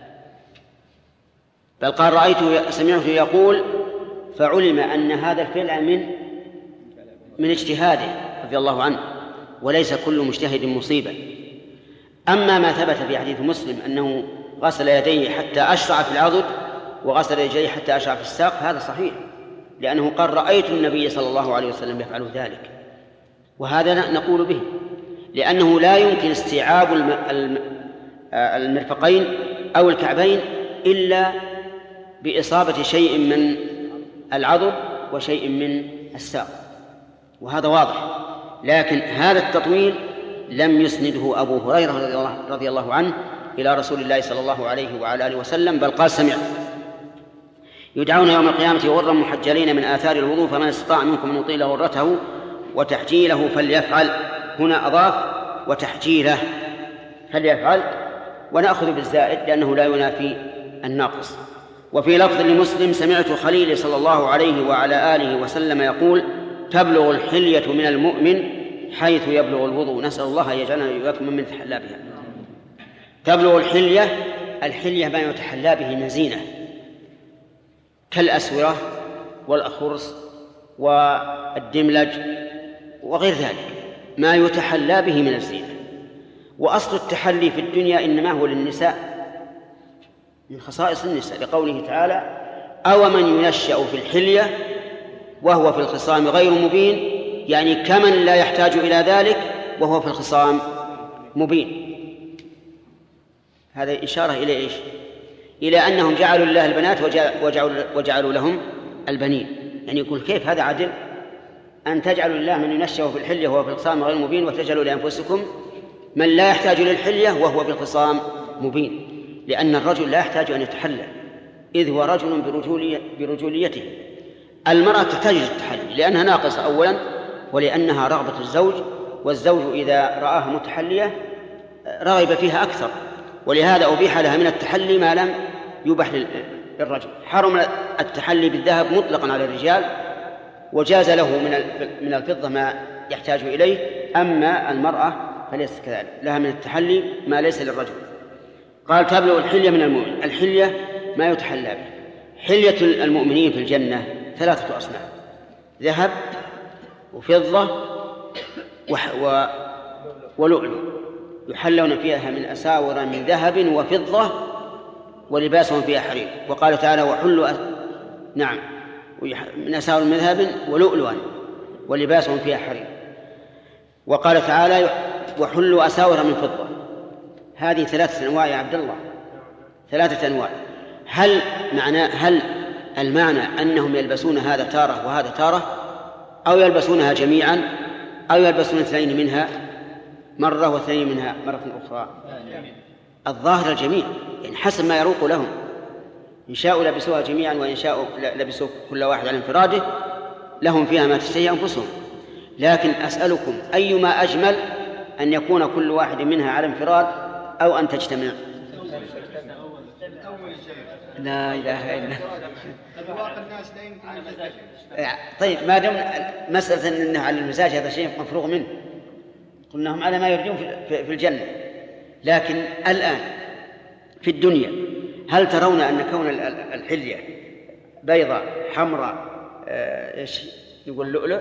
بل قال رأيته سمعته يقول، فعلم أن هذا الفعل من من اجتهاده رضي الله عنه، وليس كل مجتهد مصيبا. أما ما ثبت في حديث مسلم أنه غسل يديه حتى أشرع في العضد وغسل يديه حتى أشرع في الساق، هذا صحيح، لأنه قال رأيت النبي صلى الله عليه وسلم يفعل ذلك، وهذا نقول به، لأنه لا يمكن استيعاب المرفقين أو الكعبين إلا بإصابة شيء من العضد وشيء من الساق، وهذا واضح. لكن هذا التطويل لم يسنده أبو هريرة رضي الله عنه إلى رسول الله صلى الله عليه وعلى آله وسلم، بل قال سمعت يدعون يوم القيامة غرا محجلين من آثار الوضوء فمن استطاع منكم أن يطيل غرته وتحجيله فليفعل. هنا أضاف وتحجيله فليفعل، ونأخذ بالزائد لأنه لا ينافي الناقص. وفي لفظ لمسلم سمعت خليلي صلى الله عليه وعلى آله وسلم يقول تبلغ الحلية من المؤمن حيث يبلغ الوضوء. نسأل الله يجعلنا وإياكم ممن يتحلى بها. تبلغ الحلية، الحلية ما يتحلى به من زينة كالأسورة والأخرس والدملج وغير ذلك، ما يتحلى به من الزينة. وأصل التحلي في الدنيا إنما هو للنساء، من خصائص النساء، لقوله تعالى أو من ينشأ في الحلية وهو في الخصام غير مبين، يعني كمن لا يحتاج إلى ذلك وهو في الخصام مبين. هذا إشارة إلى إيش؟ إلى أنهم جعلوا لله البنات وجعلوا, وجعلوا لهم البنين. يعني يقول كيف هذا عدل أن تجعلوا لله من ينشأ في الحلية وهو في الخصام غير مبين، وتجعلوا لأنفسكم من لا يحتاج للحلية وهو في الخصام مبين. لأن الرجل لا يحتاج أن يتحلى، إذ هو رجل برجولية برجوليته. المرأة تحتاج للتحلي لأنها ناقصة أولا، ولأنها رغبة الزوج، والزوج إذا رآها متحلية رغب فيها أكثر، ولهذا أبيح لها من التحلي ما لم يبح للرجل. حرم التحلي بالذهب مطلقا على الرجال، وجاز له من الفضة ما يحتاج إليه. أما المرأة فليس كذلك، لها من التحلي ما ليس للرجل. قال تبلغ الحلية من المؤمن. الحلية ما يتحلى به. حلية المؤمنين في الجنة ثلاثة أصناف: ذهب وفضة و... ولؤلؤ، يحلون فيها من أساور من ذهب وفضة ولباسهم فيها حرير. وقال تعالى وحلوا أ... نعم من أساور من ذهب ولؤلؤا ولباسهم فيها حرير. وقال تعالى وحلوا أساور من فضة. هذه ثلاثة أنواع يا عبد الله، ثلاثة أنواع. هل معنى هل المعنى أنهم يلبسون هذا تارة وهذا تارة، أو يلبسونها جميعا، أو يلبسون اثنين منها مرة واثنين منها مرة أخرى؟ الظاهر الجميع، يعني حسب ما يروق لهم. إن شاءوا لبسوها جميعا وإن شاءوا لبسوا كل واحد على انفراده، لهم فيها ما تشتهي أنفسهم. لكن أسألكم أيما أجمل، أن يكون كل واحد منها على انفراد أو أن تجتمع؟ لا إله إلا الله. طيب ما دام مسألة أنه على المزاج هذا شيء مفروغ منه، قلنا هم على ما يرجون في الجنة. لكن الآن في الدنيا هل ترون أن كون الحلية بيضاء حمراء ايش يقول لؤلؤ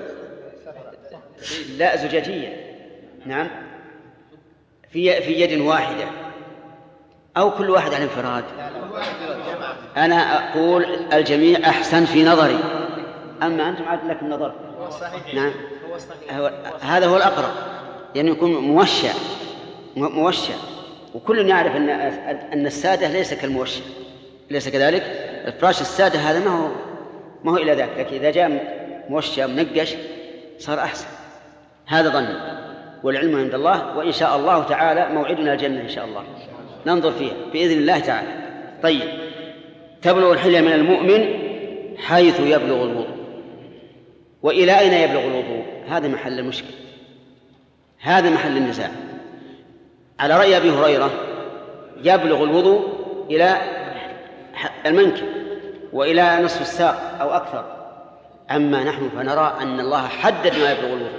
لا زجاجية نعم في في يد واحدة أو كل واحد على انفراد؟ أنا أقول الجميع أحسن في نظري، أما أنتم عاد لكم نظر. نعم هذا هو الأقرب، يعني يكون موشع موشع وكل يعرف أن أن السادة ليس كالموشع، ليس كذلك. الفراش السادة هذا ما هو ما هو إلى ذاك، لكن إذا جاء موشع منقش صار أحسن. هذا ظن والعلم عند الله، وإن شاء الله تعالى موعدنا الجنة إن شاء الله ننظر فيها بإذن الله تعالى. طيب تبلغ الحلية من المؤمن حيث يبلغ الوضوء. وإلى أين يبلغ الوضوء؟ هذا محل المشكلة، هذا محل النزاع. على رأي أبي هريرة يبلغ الوضوء إلى المنكب وإلى نصف الساق أو أكثر. أما نحن فنرى أن الله حدد ما يبلغ الوضوء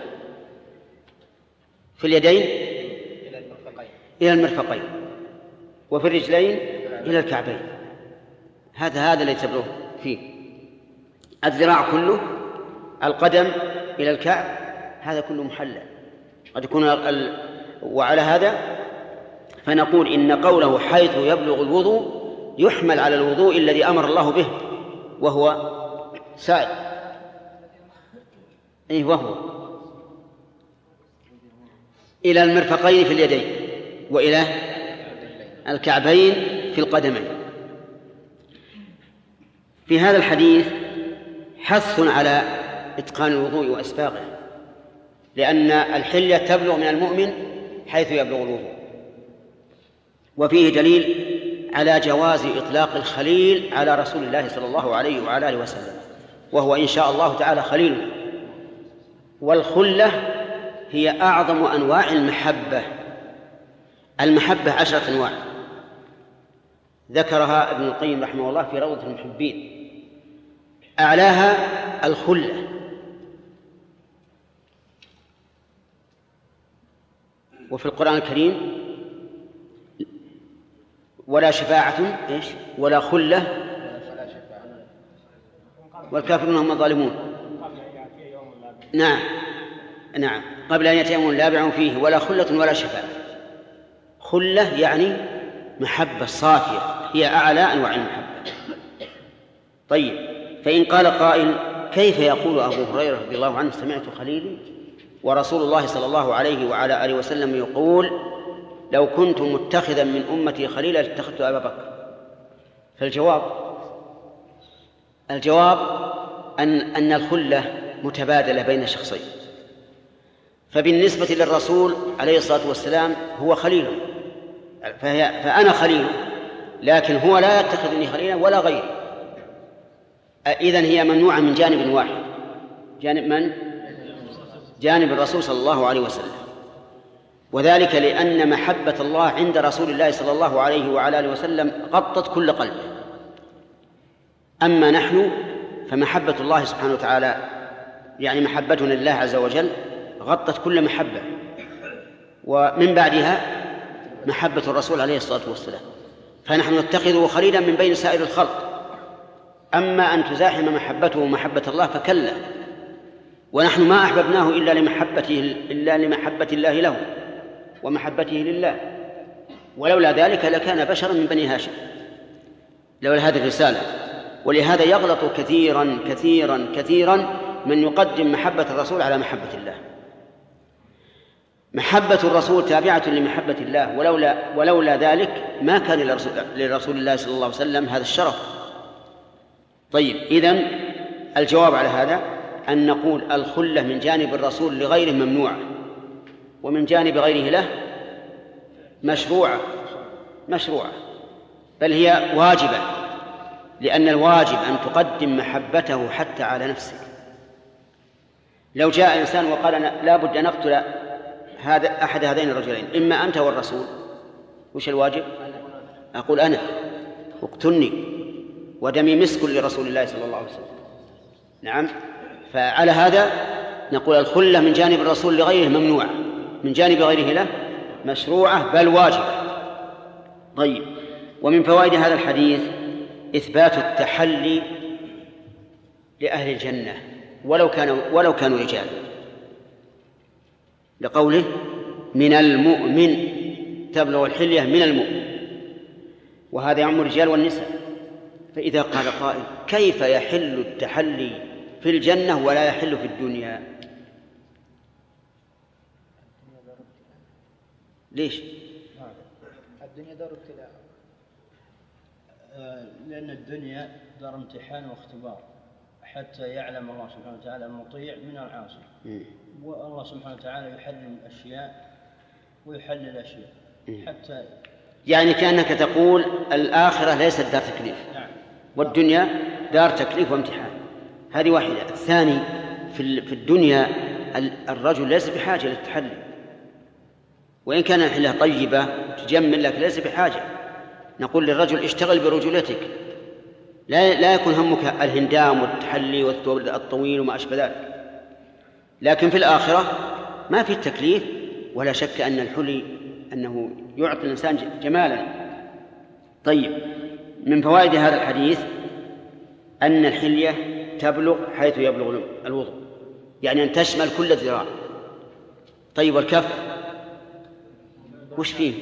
في اليدين إلى المرفقين وفي الرجلين إلى الكعبين. هذا هذا الذي تبلغ فيه الذراع كله، القدم إلى الكعب، هذا كله محلل قد يكون ال... وعلى هذا فنقول إن قوله حيث يبلغ الوضوء يحمل على الوضوء الذي أمر الله به وهو سائل. إيه وهو إلى المرفقين في اليدين وإلى الكعبين في القدمين. في هذا الحديث حث على إتقان الوضوء وإسباغه، لأن الحلية تبلغ من المؤمن حيث يبلغ الوضوء. وفيه دليل على جواز إطلاق الخليل على رسول الله صلى الله عليه وعلى آله وسلم، وهو إن شاء الله تعالى خليل. والخلة هي أعظم أنواع المحبة. المحبة عشرة أنواع ذكرها ابن القيم رحمه الله في روضة المحبين. أعلاها الخلة، وفي القرآن الكريم ولا شفاعة إيش ولا خلة والكافرون هم الظالمون. نعم نعم قبل أن يأتي يوم لا بيع فيه ولا خلة ولا شفاعة. خلة يعني محبة صافية، هي أعلى أنواع المحبة. طيب فإن قال قائل كيف يقول أبو هريرة رضي الله عنه سمعت خليلي ورسول الله صلى الله عليه وعلى آله وسلم يقول لو كنت متخذا من أمتي خليلا لاتخذت أبا بكر؟ فالجواب الجواب أن أن الخلة متبادلة بين شخصين. فبالنسبة للرسول عليه الصلاة والسلام هو خليل، فأنا خليل، لكن هو لا يتخذني خليلا ولا غيري. إذن هي ممنوعة من جانب واحد، جانب من؟ جانب الرسول صلى الله عليه وسلم. وذلك لأن محبة الله عند رسول الله صلى الله عليه وعلى آله وسلم غطت كل قلب. أما نحن فمحبة الله سبحانه وتعالى يعني محبتنا لله عز وجل غطت كل محبة، ومن بعدها محبة الرسول عليه الصلاة والسلام، فنحن نتخذه خليلا من بين سائر الخلق. أما أن تزاحم محبته محبة الله فكلا، ونحن ما أحببناه إلا لمحبته إلا لمحبة الله له ومحبته لله، ولولا ذلك لكان بشرا من بني هاشم لولا هذه الرسالة. ولهذا يغلط كثيرا كثيرا كثيرا من يقدم محبة الرسول على محبة الله. محبة الرسول تابعة لمحبة الله، ولولا ولولا ذلك ما كان لرسول, لرسول الله صلى الله عليه وسلم هذا الشرف. طيب إذن الجواب على هذا أن نقول الخلة من جانب الرسول لغيره ممنوعة، ومن جانب غيره له مشروعة مشروعة بل هي واجبة، لأن الواجب أن تقدم محبته حتى على نفسك. لو جاء إنسان وقال أنا لا بد أن أقتل هذا أحد هذين الرجلين، إما أنت والرسول، وش الواجب؟ أقول أنا، اقتلني ودمي مسك لرسول الله صلى الله عليه وسلم. نعم. فعلى هذا نقول الخلة من جانب الرسول لغيره ممنوعة، من جانب غيره له مشروعة بل واجبة. طيب، ومن فوائد هذا الحديث إثبات التحلي لأهل الجنة ولو كانوا ولو كانوا رجال، لقوله من المؤمن تبلغ الحلية من المؤمن، وهذا يعم الرجال والنساء. فإذا قال قائل كيف يحل التحلي في الجنة ولا يحل في الدنيا؟ ليش؟ الدنيا دار ابتلاء، لأن الدنيا دار امتحان واختبار حتى يعلم الله سبحانه وتعالى المطيع من العاصي. والله سبحانه وتعالى يحلل الأشياء ويحلل الأشياء حتى يعني كأنك تقول الآخرة ليست دار تكليف، نعم، والدنيا دار تكليف وامتحان. هذه واحدة. الثاني في الدنيا الرجل ليس بحاجة للتحلي، وإن كان الحلة طيبة تجمل لك ليس بحاجة. نقول للرجل اشتغل برجولتك، لا لا يكون همك الهندام والتحلي والثوب الطويل وما أشبه ذلك. لكن في الآخرة ما في التكليف، ولا شك أن الحلي أنه يعطي الإنسان جمالا. طيب، من فوائد هذا الحديث أن الحلية تبلغ حيث يبلغ الوضوء، يعني أن تشمل كل ذراع. طيب، والكف وش فيه؟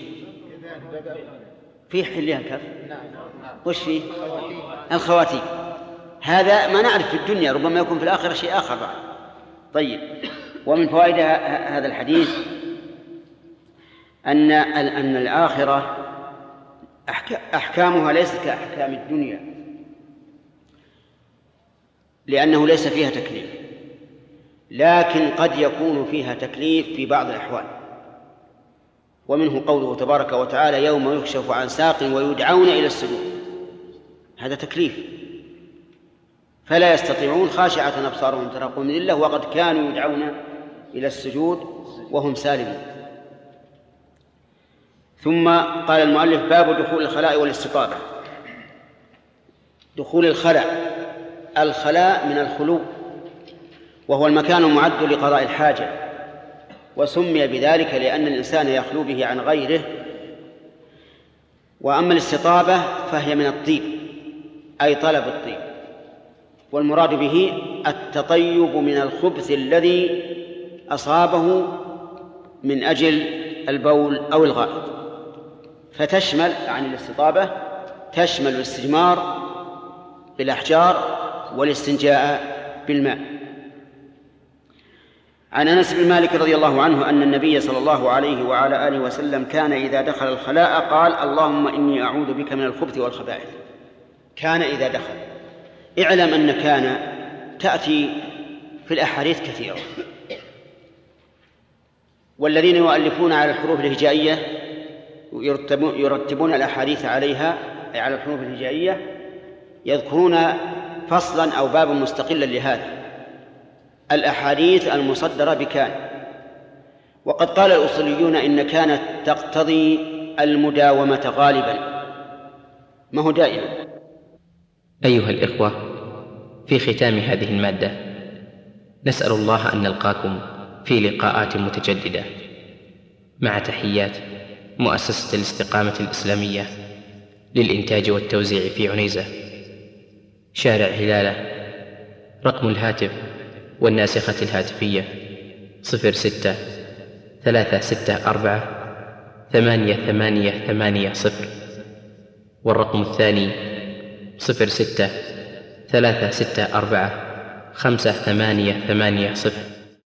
فيه حلية الكف؟ وش فيه؟ الخواتيم. هذا ما نعرف في الدنيا، ربما يكون في الآخرة شيء آخر بعد. طيب، ومن فوائد هذا الحديث أن أن الآخرة أحكامها ليست كأحكام الدنيا، لأنه ليس فيها تكليف، لكن قد يكون فيها تكليف في بعض الأحوال. ومنه قوله تبارك وتعالى يوم يكشف عن ساق ويدعون إلى السجود، هذا تكليف، فلا يستطيعون خاشعة أبصارهم ترهقهم من ذلة وقد كانوا يدعون إلى السجود وهم سالمون. ثم قال المؤلف باب دخول الخلاء والاستطابة. دخول الخلاء، الخلاء من الخلو، وهو المكان المعد لقضاء الحاجة، وسمي بذلك لأن الإنسان يخلو به عن غيره. وأما الاستطابة فهي من الطيب، أي طلب الطيب، والمراد به التطيب من الخبث الذي أصابه من أجل البول أو الغائط. فتشمل عن الاستطابة تشمل الاستجمار بالأحجار والاستنجاء بالماء. عن أنس بن مالك رضي الله عنه أن النبي صلى الله عليه وعلى آله وسلم كان إذا دخل الخلاء قال اللهم إني أعوذ بك من الخبث والخبائث. كان إذا دخل. اعلم أن كان تأتي في الأحاديث كثيرة، والذين يؤلفون على الحروف الهجائية يرتبون الأحاديث عليها أي على الحروف الهجائية يذكرون فصلا أو بابا مستقلا لهذا، الأحاديث المصدرة بكان. وقد قال الأصوليون إن كانت تقتضي المداومة غالبا، ما هو دائما. أيها الإخوة، في ختام هذه المادة نسأل الله أن نلقاكم في لقاءات متجددة، مع تحيات مؤسسة الاستقامة الإسلامية للإنتاج والتوزيع في عنيزة، شارع هلالة. رقم الهاتف والناسخة الهاتفية صفر ستة ثلاثة ستة أربعة ثمانية ثمانية ثمانية صفر، والرقم الثاني صفر ستة ثلاثة ستة أربعة خمسة ثمانية ثمانية صفر.